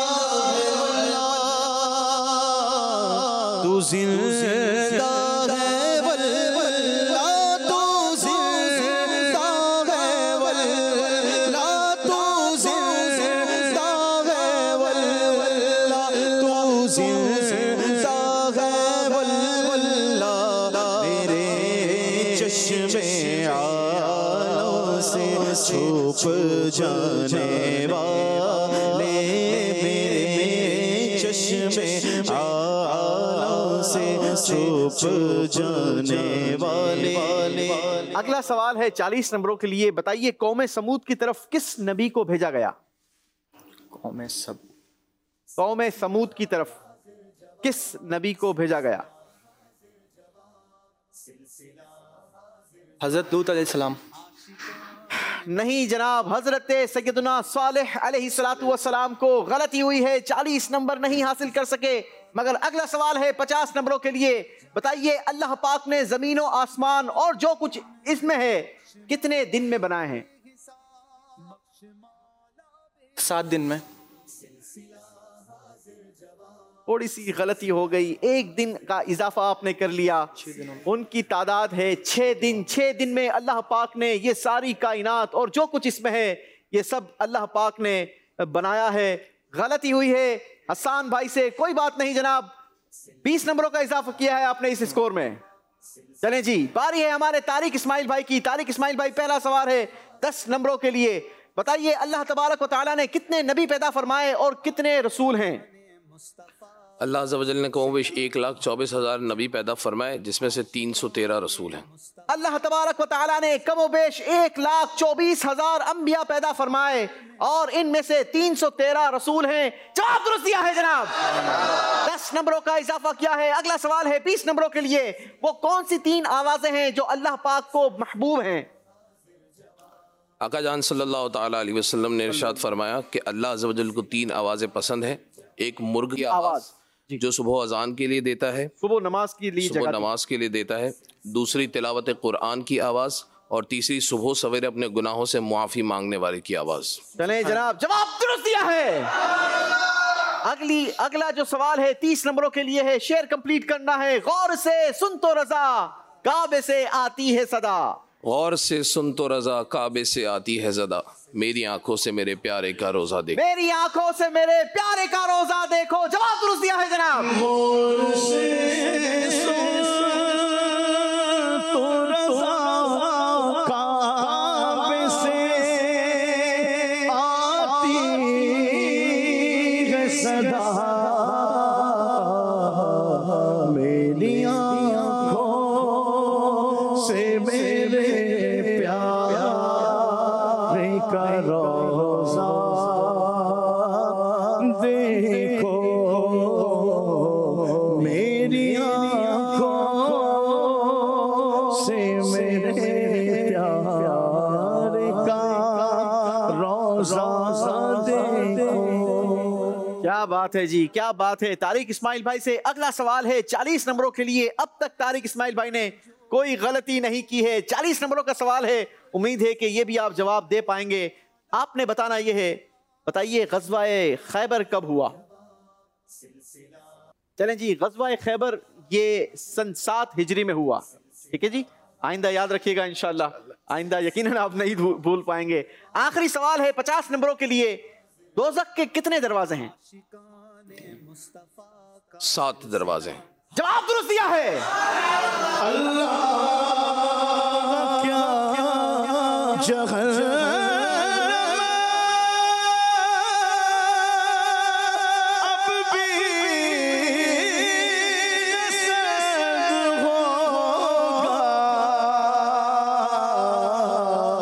तू जिंदा है वल्ला, तू जिंदा है वल्ला, तू जिंदा है वल्ला, तू जिंदा है वल्ला, मेरे चश्मे आलों से छुप जाने वाले, मेरे चश्मे आलों से छुप जाने वाले। अगला सवाल है चालीस नंबरों के लिए। बताइए, कौमे समूद की तरफ किस नबी को भेजा गया? कौमे सब कौमे समूद की तरफ किस नबी को भेजा गया? हज़रत लूत अलैहिस्सलाम। नहीं जनाब, हजरत सैयदना सालेह अलैहिस्सलातु वस्सलाम को। गलती हुई है, चालीस नंबर नहीं हासिल कर सके। मगर अगला सवाल है पचास नंबरों के लिए। बताइए, अल्लाह पाक ने जमीन और आसमान और जो कुछ इसमें है कितने दिन में बनाए हैं? सात दिन में। थोड़ी सी गलती हो गई, एक दिन का इजाफा आपने कर लिया। उनकी तादाद है छह दिन। छह दिन में अल्लाह पाक ने ये सारी कायनात और जो कुछ इसमें है ये सब अल्लाह पाक ने बनाया है। गलती हुई है हसन भाई से, कोई बात नहीं जनाब, बीस नंबरों का इजाफा किया है आपने इस स्कोर में। चलें जी, बारी है हमारे तारिक इस्माइल भाई की। तारिक इस्माइल भाई, पहला सवाल है दस नंबरों के लिए। बताइए, अल्लाह तबारक व तआला ने कितने नबी पैदा फरमाए और कितने रसूल हैं? अल्लाह अज़्ज़ा वजल ने कमोबेश एक लाख चौबीस हजार नबी पैदा फरमाए, जिसमें से तीन सौ तेरह रसूल हैं। अल्लाह तबारक व तआला ने कमोबेश एक लाख चौबीस हजार अंबिया पैदा फरमाए और इनमें से तीन सौ तेरह रसूल हैं। जवाब दुरुस्त दिया है जनाब, दस नंबरों का इजाफा किया है। अगला सवाल है बीस नंबरों के लिए। वो कौन सी तीन आवाजें हैं जो अल्लाह पाक को महबूब हैं? आका जान सल्लल्लाहु ताला अलैहि वसल्लम ने इरशाद फरमाया कि अल्लाह अज़्ज़ा वजल को तीन आवाज़ें पसंद है। एक मुर्ग की आवाज़ जो सुबह अजान के लिए देता है, सुबह नमाज के लिए सुबह नमाज के लिए देता है। दूसरी तिलावत कुरान की आवाज़ और तीसरी सुबह सवेरे अपने गुनाहों से मुआफ़ी मांगने वाले की आवाज़। चले जनाब, जवाब दुरुस्त दिया है। अगली अगला जो सवाल है तीस नंबरों के लिए है। शेर कंप्लीट करना है। गौर से सुन तो रजा, काबे से आती है सदा। गौर से सुन तो रजा, काबे से आती है ज़दा। मेरी आंखों से मेरे प्यारे का रोजा देखो। मेरी आंखों से मेरे प्यारे का रोजा देखो। जवाब दुरुस्त दिया है जनाब। गौर से सुन तो रजा, काबे से आती है सदा। मेरी आंखों से मेरे प्यारे का रोजा देखो। मेरी आंखों से मेरे प्यारे का रोजा देखो। क्या बात है जी, क्या बात है। तारिक इस्माइल भाई से अगला सवाल है चालीस नंबरों के लिए। अब तक तारिक इस्माइल भाई ने कोई गलती नहीं की है। चालीस नंबरों का सवाल है, उम्मीद है कि ये भी आप जवाब दे पाएंगे। आपने बताना ये है, बताइए ग़ज़वा-ए खैबर कब हुआ? चलें जी, ग़ज़वा-ए खैबर ये सन सात हिजरी में हुआ। ठीक है जी, आइंदा याद रखिएगा इंशाअल्लाह। आइंदा यकीनन आप नहीं भूल पाएंगे। आखिरी सवाल है पचास नंबरों के लिए। दोज़ख के कितने दरवाजे हैं? सात दरवाजे हैं। जवाब दुरुस्त दिया है। अल्लाह क्या जहन्नम अब भी सद होगा।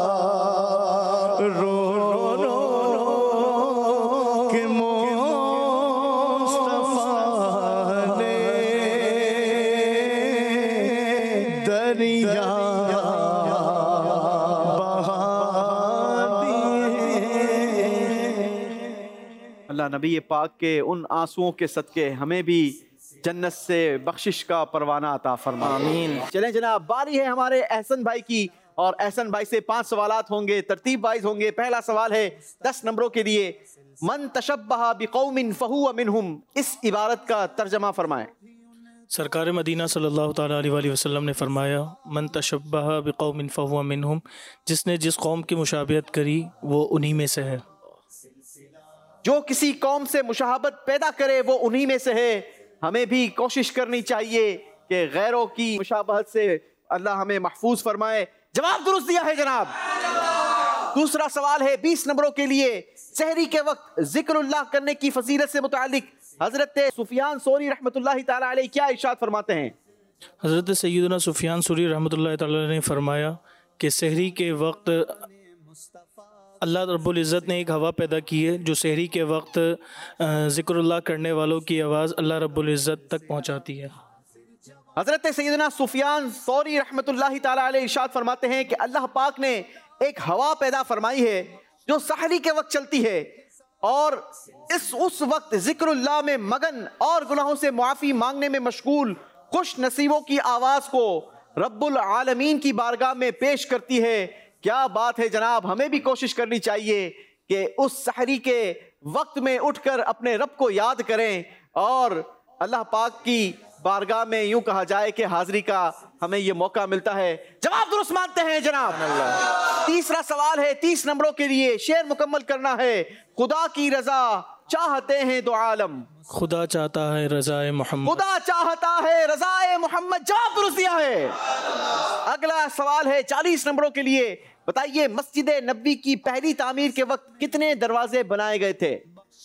नबी पाक के उन आंसुओं के सदके हमें भी जन्नत से बख्शिश का परवाना अता फरमा। आमीन। चलें जनाब, बारी है हमारे एहसन भाई की और एहसन भाई से पांच सवालात होंगे, तरतीब वाइज होंगे। पहला सवाल है दस नंबरों के लिए, मन तशब्बहा बिकौमिन फहुव मिनहुम, इस इबारत का तर्जमा फरमाएं। सरकार मदीना सल्लल्लाहु ताला अलैहि वसल्लम ने फरमाया, मन तशब्बहा बिकौमिन फहुव मिनहुम, जिसने जिस कौम की मुशाबहत करी वो उन्हीं में से है। जो किसी कौम से मुशाहबत पैदा करे वो उन्हीं में से है। हमें भी कोशिश करनी चाहिए कि गैरों की मुशाबहत से अल्लाह हमें महफूज फरमाए। जवाब दुरुस्त दिया है जनाब। दूसरा सवाल है बीस नंबरों के लिए, सहरी के वक्त जिक्रुल्लाह करने की फजीलत से मुतालिक हजरत सुफियान सोरी रहमतुल्लाहि ताला अलैहि क्या इरशाद फरमाते हैं? हजरत सैयदना सुफियान सोरी रहमतुल्लाहि ताला अलैहि ने फरमाया कि सहरी के वक्त अल्लाह रब्बुल इज़्ज़त ने एक हवा पैदा की है जो सहरी के वक्त जिक्रुल्लाह करने वालों की आवाज़ अल्लाह रब्बुल इज़्ज़त तक पहुंचाती है। हजरत सैयदना सुफियान सौरी रहमतुल्लाहि ताला अलैहि इरशाद फरमाते हैं कि अल्लाह पाक ने एक हवा पैदा फरमाई है जो सहरी के वक्त चलती है और इस उस वक्त जिक्रुल्लाह में मगन और गुनाहों से मुआफ़ी मांगने में मशगूल खुश नसीबों की आवाज़ को रब्बुल आलमीन की बारगाह में पेश करती है। क्या बात है जनाब, हमें भी कोशिश करनी चाहिए कि उस सहरी के वक्त में उठकर अपने रब को याद करें और अल्लाह पाक की बारगाह में यूं कहा जाए कि हाजिरी का हमें ये मौका मिलता है। जवाब दुरुस्त मानते हैं जनाब। तीसरा सवाल है तीस नंबरों के लिए, शेर मुकम्मल करना है। खुदा की रजा चाहते हैं दो आलम, खुदा चाहता है रज़ाए मोहम्मद, खुदा चाहता है रज़ाए मोहम्मद। जवाब दुरुस्त दिया है। अगला सवाल है चालीस नंबरों के लिए, बताइए मस्जिद नबवी की पहली तामीर के वक्त कितने दरवाजे बनाए गए थे?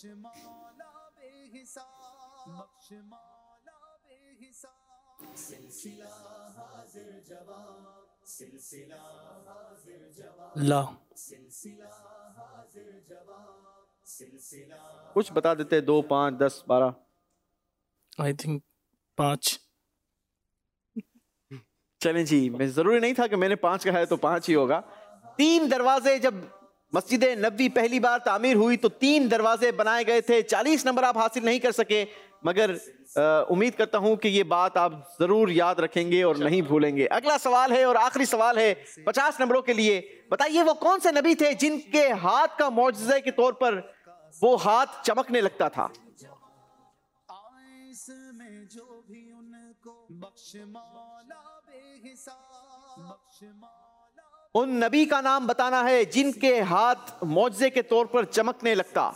ला कुछ बता देते, दो, पाँच, दस, बारह। आई थिंक पाँच। चलें जी, मैं जरूरी नहीं था कि मैंने पांच कहा है तो पांच ही होगा। तीन दरवाजे जब मस्जिद नबवी पहली बार तामीर हुई तो तीन दरवाजे बनाए गए थे। चालीस नंबर आप हासिल नहीं कर सके, मगर उम्मीद करता हूं कि ये बात आप जरूर याद रखेंगे और नहीं भूलेंगे। अगला सवाल है और आखिरी सवाल है पचास नंबरों के लिए, बताइए वो कौन से नबी थे जिनके हाथ का मौजज़े के तौर पर वो हाथ चमकने लगता था? उन नबी का नाम बताना है जिनके हाथ मौजज़े के तौर पर चमकने लगता।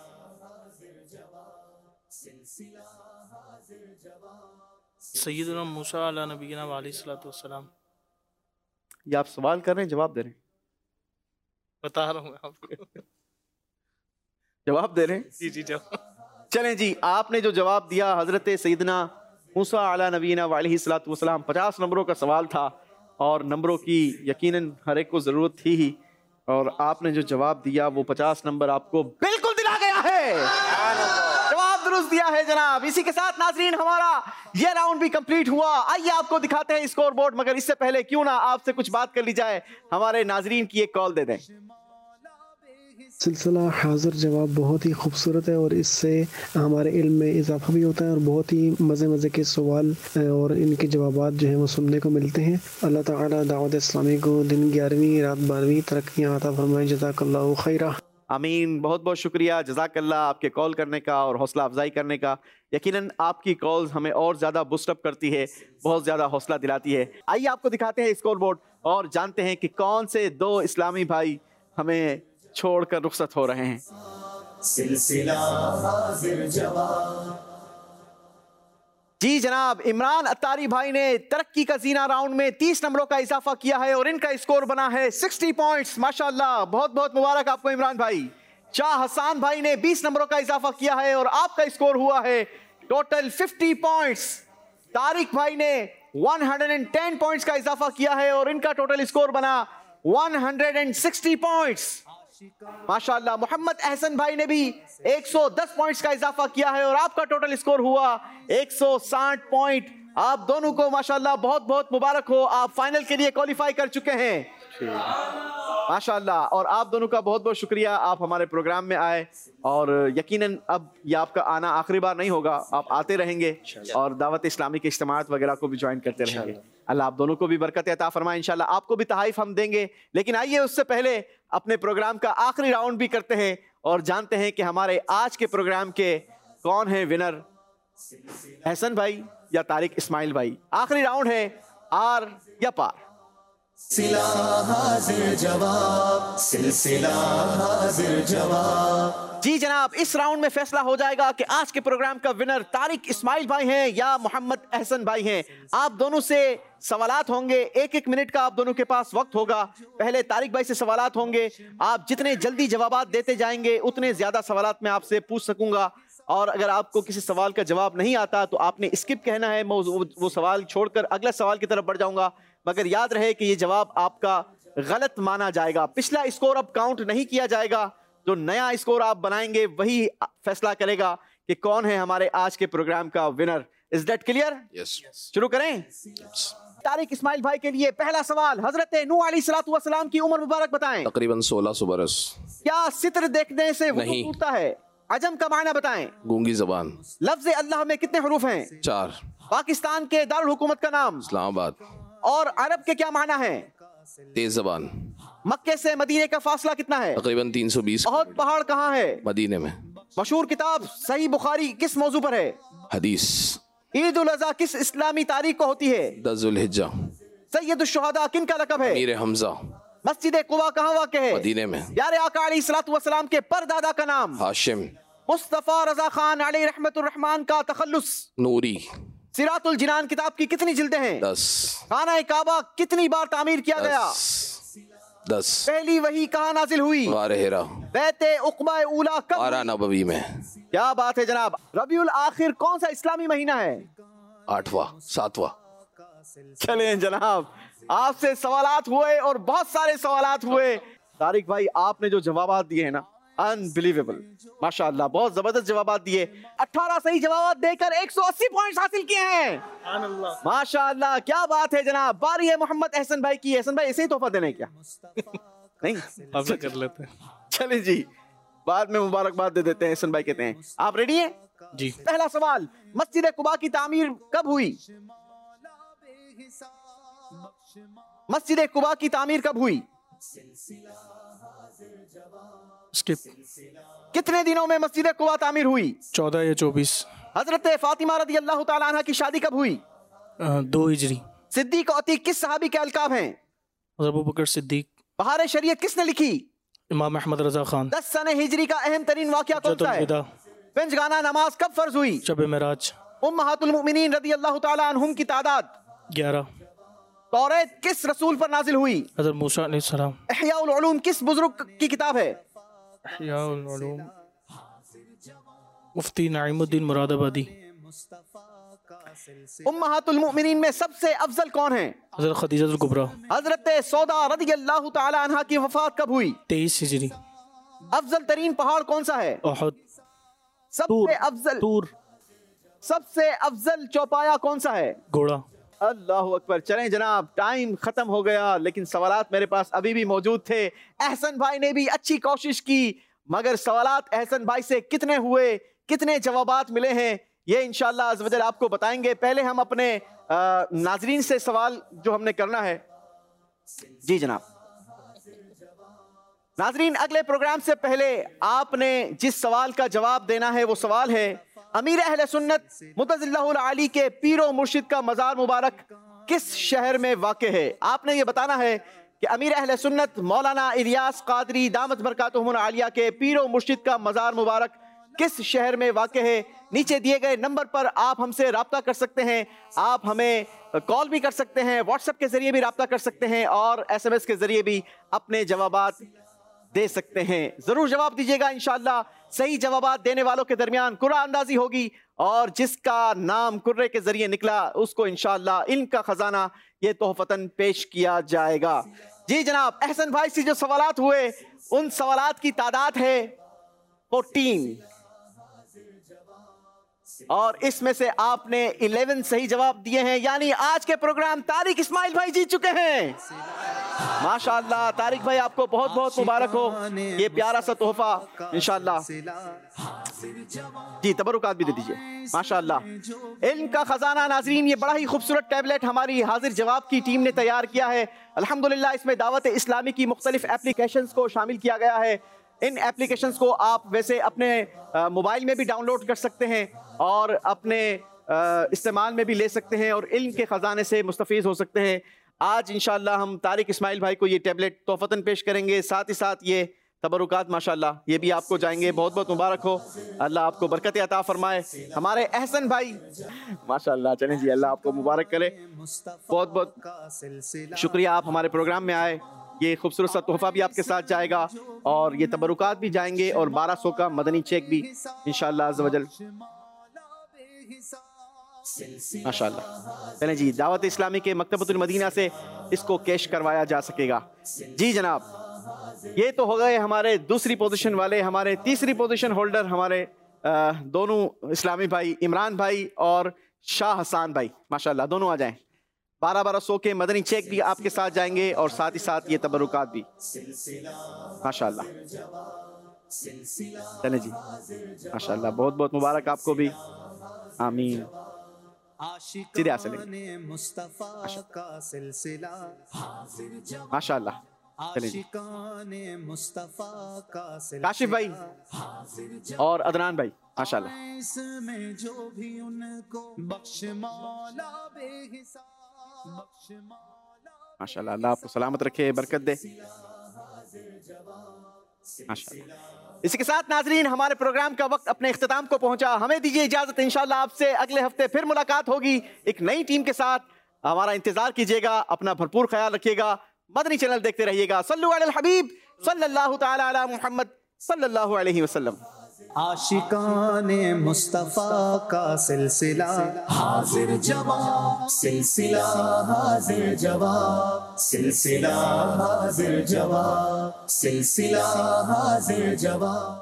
सैयदना मूसा अला नबीना अलैहिस्सलातु वस्सलाम। ये आप सवाल कर रहे हैं, जवाब दे रहे हैं? बता रहा हूँ आपको। जवाब दे रहे हैं? जी जी जवाब। चलें जी, आपने जो जवाब दिया हजरत सैयदना मूसा अला नबीना अलैहिस्सलातु वस्सलाम, पचास नंबरों का सवाल था और नंबरों की यकीनन हर एक को ज़रूरत थी ही, और आपने जो जवाब दिया वो पचास नंबर आपको बिल्कुल दिला गया है। जवाब दुरुस्त दिया है जनाब। इसी के साथ नाजरीन हमारा ये राउंड भी कंप्लीट हुआ। आइए आपको दिखाते हैं स्कोर बोर्ड, मगर इससे पहले क्यों ना आपसे कुछ बात कर ली जाए। हमारे नाजरीन की एक कॉल दे दें। सिलसिला हाजिर जवाब बहुत ही खूबसूरत है और इससे हमारे इल्म में इजाफा भी होता है और बहुत ही मज़े मज़े के सवाल और इनके जवाबात जो हैं वो सुनने को मिलते हैं। अल्लाह ताला दावत इस्लामी को दिन ग्यारहवीं रात बारहवीं तरक्कियाँ अता फरमाए। जज़ाकल्लाहु खैरा। आमीन। बहुत बहुत शुक्रिया, जज़ाकल्लाह आपके कॉल करने का और हौसला अफजाई करने का। यकीनन आपकी कॉल्स हमें और ज़्यादा बूस्टअप करती है, बहुत ज़्यादा हौसला दिलाती है। आइए आपको दिखाते हैं स्कोर बोर्ड और जानते हैं कि कौन से दो इस्लामी भाई हमें छोड़कर रुखसत हो रहे हैं। सिलसिला हाजिर जवाब। जी जनाब, इमरान अत्तारी भाई ने तरक्की का जीना राउंड में तीस नंबरों का इजाफा किया है और इनका स्कोर बना है साठ पॉइंट्स। माशाल्लाह, बहुत बहुत मुबारक आपको इमरान भाई। शाह हसान भाई ने बीस नंबरों का इजाफा किया है और आपका स्कोर हुआ है टोटल पचास पॉइंट्स। तारिक भाई ने एक सौ दस पॉइंट्स का इजाफा किया है और इनका टोटल स्कोर बना एक सौ साठ पॉइंट्स। माशाल्लाह, मोहम्मद अहसन भाई ने भी एक सौ दस पॉइंट्स का इजाफा किया है और आपका टोटल स्कोर हुआ एक सौ साठ पॉइंट। आप दोनों को माशाल्लाह बहुत बहुत मुबारक हो, आप फाइनल के लिए क्वालिफाई कर चुके हैं। माशाअल्लाह। और आप दोनों का बहुत बहुत शुक्रिया, आप हमारे प्रोग्राम में आए और यकीनन अब ये आपका आना आखिरी बार नहीं होगा, आप आते रहेंगे और दावत इस्लामी के इज्तिमात वगैरह को भी ज्वाइन करते रहेंगे। अल्लाह आप दोनों को भी बरकत अता फरमाए इंशाल्लाह। आपको भी तहाइफ हम देंगे, लेकिन आइए उससे पहले अपने प्रोग्राम का आखिरी राउंड भी करते हैं और जानते हैं कि हमारे आज के प्रोग्राम के कौन है विनर, एहसन भाई या तारिक इस्माइल भाई। आखिरी राउंड है आर या पार। सिला हाजिर जवाब, सिलसिला हाजिर जवाब। जी जनाब, इस राउंड में फैसला हो जाएगा कि आज के प्रोग्राम का विनर तारिक इस्माइल भाई हैं या मोहम्मद एहसन भाई हैं। आप दोनों से सवालात होंगे, एक एक मिनट का आप दोनों के पास वक्त होगा। पहले तारिक भाई से सवालात होंगे, आप जितने जल्दी जवाबात देते जाएंगे उतने ज्यादा सवालात मैं आपसे पूछ सकूंगा। और अगर आपको किसी सवाल का जवाब नहीं आता तो आपने स्किप कहना है, मैं वो, वो सवाल छोड़कर अगला सवाल की तरफ बढ़ जाऊंगा। मगर याद रहे कि ये जवाब आपका गलत माना जाएगा। पिछला स्कोर अब काउंट नहीं किया जाएगा, जो नया स्कोर आप बनाएंगे वही फैसला करेगा कि कौन है हमारे आज के प्रोग्राम का winner. Is that clear? Yes. शुरू करें। तारिक इस्माइल भाई के लिए पहला सवाल, हजरत नूह अलैहिस्सलातु वस्सलाम की उम्र मुबारक बताएं। तकरीबन सोलह सौ बरस। क्या सित्र देखने से वुज़ू नहीं। टूटता है? अजम का मायना बताएं। गूंगी जबान। लफ्ज अल्लाह में कितने हरूफ हैं? चार। पाकिस्तान के दारुल हुकूमत का नाम? इस्लामाबाद। और अरब के क्या माना है? तेज जबान। मक्के से मदीने का फासला कितना है? तकरीबन तीन सौ बीस। बहुत पहाड़ कहाँ है? मदीने में। मशहूर किताब सही बुखारी किस मौजू पर है? हदीस। ईद उल अज़हा किस इस्लामी तारीख को होती है? दस जुल्हिज्जा। सैयद शुहदा किन का लक़ब है? मीर हमजा। मस्जिद कुबा कहाँ वाक़ है? मदीने में। यारे आका अलैहिस्सलातु वस्सलाम के परदादा का नाम? हाशिम। मुस्तफा रजा खान अलैहि रहमतुर रहमान का तखल्लुस? नूरी। सिरातुल जिनान किताब की कितनी जिल्दें हैं? दस। खाना काबा कितनी बार तामीर किया गया? दस। पहली वही कहाँ नाजिल हुई? गार हिरा। बैते उक़बा ऊला कब? आरा नबवी में। क्या बात है जनाब। रबीउल आखिर कौन सा इस्लामी महीना है? आठवां, सातवां। चलें जनाब, आपसे सवालात हुए और बहुत सारे सवालात हुए। तारिक भाई आपने जो जवाबात दिए हैं ना, अनबिलीवेबल, माशाअल्लाह, बहुत जबरदस्त जवाबात दिए। अठारह सही जवाबात देकर एक सौ अस्सी पॉइंट्स हासिल किए हैं। माशाअल्लाह, क्या बात है जनाब। बारी है मोहम्मद एहसन भाई की। एहसन भाई ऐसे ही तोहफा देना है क्या? नहीं, आपसे कर लेते हैं। चले जी, बाद में मुबारकबाद दे देते हैं। एहसन भाई कहते हैं आप रेडी हैं? जी। पहला सवाल, मस्जिद कुबा की तामीर कब हुई? मस्जिद कुबा की तामीर कब हुई? स्किप। कितने दिनों में मस्जिद कुबा तामीर हुई? चौदह या चौबीस। हजरत फातिमा रदी अल्लाह तआला अन्हा की शादी कब हुई? दो हिजरी। सिद्दीक और अतीक किस सहाबी के अलकाब हैं? अबू बकर सिद्दीक। बहार शरीयत किसने लिखी? इमाम अहमद रजा खान। दस सने हिजरी का अहम तरीन वाकया कौन सा है? पंजगाना नमाज कब फर्ज हुई? शब मेराज। उम्महातुल मुमिनीन रदी अल्लाह तआला अन्हुम की तादाद? ग्यारह। तौरात किस रसूल पर नाजिल हुई? हज़रत मूसा अलैहिस्सलाम। इहयाउल उलूम किस बुजुर्ग की किताब है? इहयाउल उलूम मुफ्ती नईमुद्दीन मुरादाबादी। उम्महातुल मुमिनीन में सबसे अफजल कौन है? हज़रत खदीजतुल कुबरा। हजरत सौदा रदी अल्लाह तआला अन्हा की वफात कब हुई? तेईस हिजरी। अफजल तरीन पहाड़ कौन सा है? उहद। सबसे अफजल तूर। सबसे अफजल चौपाया कौन सा है? घोड़ा। अल्लाह अकबर। चलें जनाब, टाइम खत्म हो गया, लेकिन सवालात मेरे पास अभी भी मौजूद थे। एहसन भाई ने भी अच्छी कोशिश की, मगर सवालात एहसन भाई से कितने हुए, कितने जवाबात मिले हैं, ये इंशाअल्लाह अज़्ज़ वजल आपको बताएंगे। पहले हम अपने नाजरीन से सवाल जो हमने करना है। जी जनाब। नाजरीन, अगले प्रोग्राम से पहले आपने जिस सवाल का जवाब देना है वो सवाल है, अमीर अहले सुन्नत मुतज़िल्लाहुल आली के पीरो मुर्शिद का मज़ार मुबारक किस शहर में वाक़ है? आपने ये बताना है कि अमीर अहले सुन्नत मौलाना इलियास क़ादरी दामत बरकातुहुमुल आलिया के पीरो मुर्शिद का मज़ार मुबारक किस शहर में वाक़ है? नीचे दिए गए नंबर पर आप हमसे रब्ता कर सकते हैं। आप हमें कॉल भी कर सकते हैं, व्हाट्सएप के जरिए भी रब्ता कर सकते हैं और एस एम एस के जरिए भी अपने जवाबात दे सकते हैं। जरूर जवाब दीजिएगा। इंशाअल्लाह सही जवाबात देने वालों के दरमियान कुर्रा अंदाजी होगी और जिसका नाम कुर्रे के जरिए निकला उसको इंशाअल्लाह इनका खजाना ये तोहफतन पेश किया जाएगा। जी जनाब, एहसन भाई से जो सवालात हुए उन सवालात की तादाद है चौदह और इसमें से आपने ग्यारह सही जवाब दिए हैं, यानी आज के प्रोग्राम तारिक इस्माइल भाई जीत चुके हैं। माशाअल्लाह तारिक भाई, आपको बहुत बहुत मुबारक हो ये प्यारा सा तोहफा इंशाअल्लाह। जी तबरुकात भी दे दीजिए माशाअल्लाह। इल्म का खजाना नाजरीन, ये बड़ा ही खूबसूरत टैबलेट हमारी हाजिर जवाब की टीम ने तैयार किया है अल्हम्दुलिल्लाह। इसमें दावत इस्लामी की मुख्तलिफ एप्लीकेशंस को शामिल किया गया है। इन एप्लीकेशंस को आप वैसे अपने मोबाइल में भी डाउनलोड कर सकते हैं और अपने इस्तेमाल में भी ले सकते हैं और इल्म के ख़जाने से मुस्तफ़ीज़ हो सकते हैं। आज इंशाअल्लाह हम तारिक इस्माइल भाई को ये टैबलेट तोहफ़तन पेश करेंगे, साथ ही साथ ये तबरुकात माशाअल्लाह ये भी आपको जाएंगे। बहुत बहुत मुबारक हो, अल्लाह आपको बरकत अता फरमाए। हमारे एहसन भाई माशाअल्लाह, चलें जी अल्लाह आपको मुबारक करे। बहुत बहुत शुक्रिया आप हमारे प्रोग्राम में आए। ये खूबसूरत सा तोहफा भी आपके साथ जाएगा और ये तबरुकात भी जाएंगे और बारह सौ का मदनी चेक भी इंशाअल्लाह अज़्ज़ वजल माशाअल्लाह। चलें जी, दावत इस्लामी के मकतबतुल मदीना से इसको कैश करवाया जा सकेगा। जी जनाब, ये तो हो गए हमारे दूसरी पोजीशन वाले। हमारे तीसरी पोजीशन होल्डर हमारे आ, दोनों इस्लामी भाई इमरान भाई और शाह हसान भाई माशाअल्लाह, दोनों आ जाएं। बारह बारह सौ के मदनी चेक भी आपके साथ जाएंगे और साथ ही साथ ये तबरुकात भी माशाअल्लाह। चले जी माशाअल्लाह, बहुत बहुत मुबारक आपको भी, आमीन। माशाअल्लाह। काशिफ भाई और अदनान भाई माशाअल्लाह। माशाअल्लाह, अल्लाह आपको सलामत रखे, बरकत दे माशाअल्लाह। इसी के साथ नाजरीन हमारे प्रोग्राम का वक्त अपने इख्तिताम को पहुंचा। हमें दीजिए इजाजत, इंशाअल्लाह आपसे अगले हफ्ते फिर मुलाकात होगी एक नई टीम के साथ। हमारा इंतजार कीजिएगा, अपना भरपूर ख्याल रखिएगा, मदनी चैनल देखते रहिएगा। सल्लु अलल हबीब सल्लल्लाहु तआला अला मुहम्मद सल्लल्लाहु अलैहि वसल्लम। आशिकाने मुस्तफा का सिलसिला हाजिर जवाब, सिलसिला हाजिर जवाब, सिलसिला हाजिर जवाब, सिलसिला हाजिर जवाब।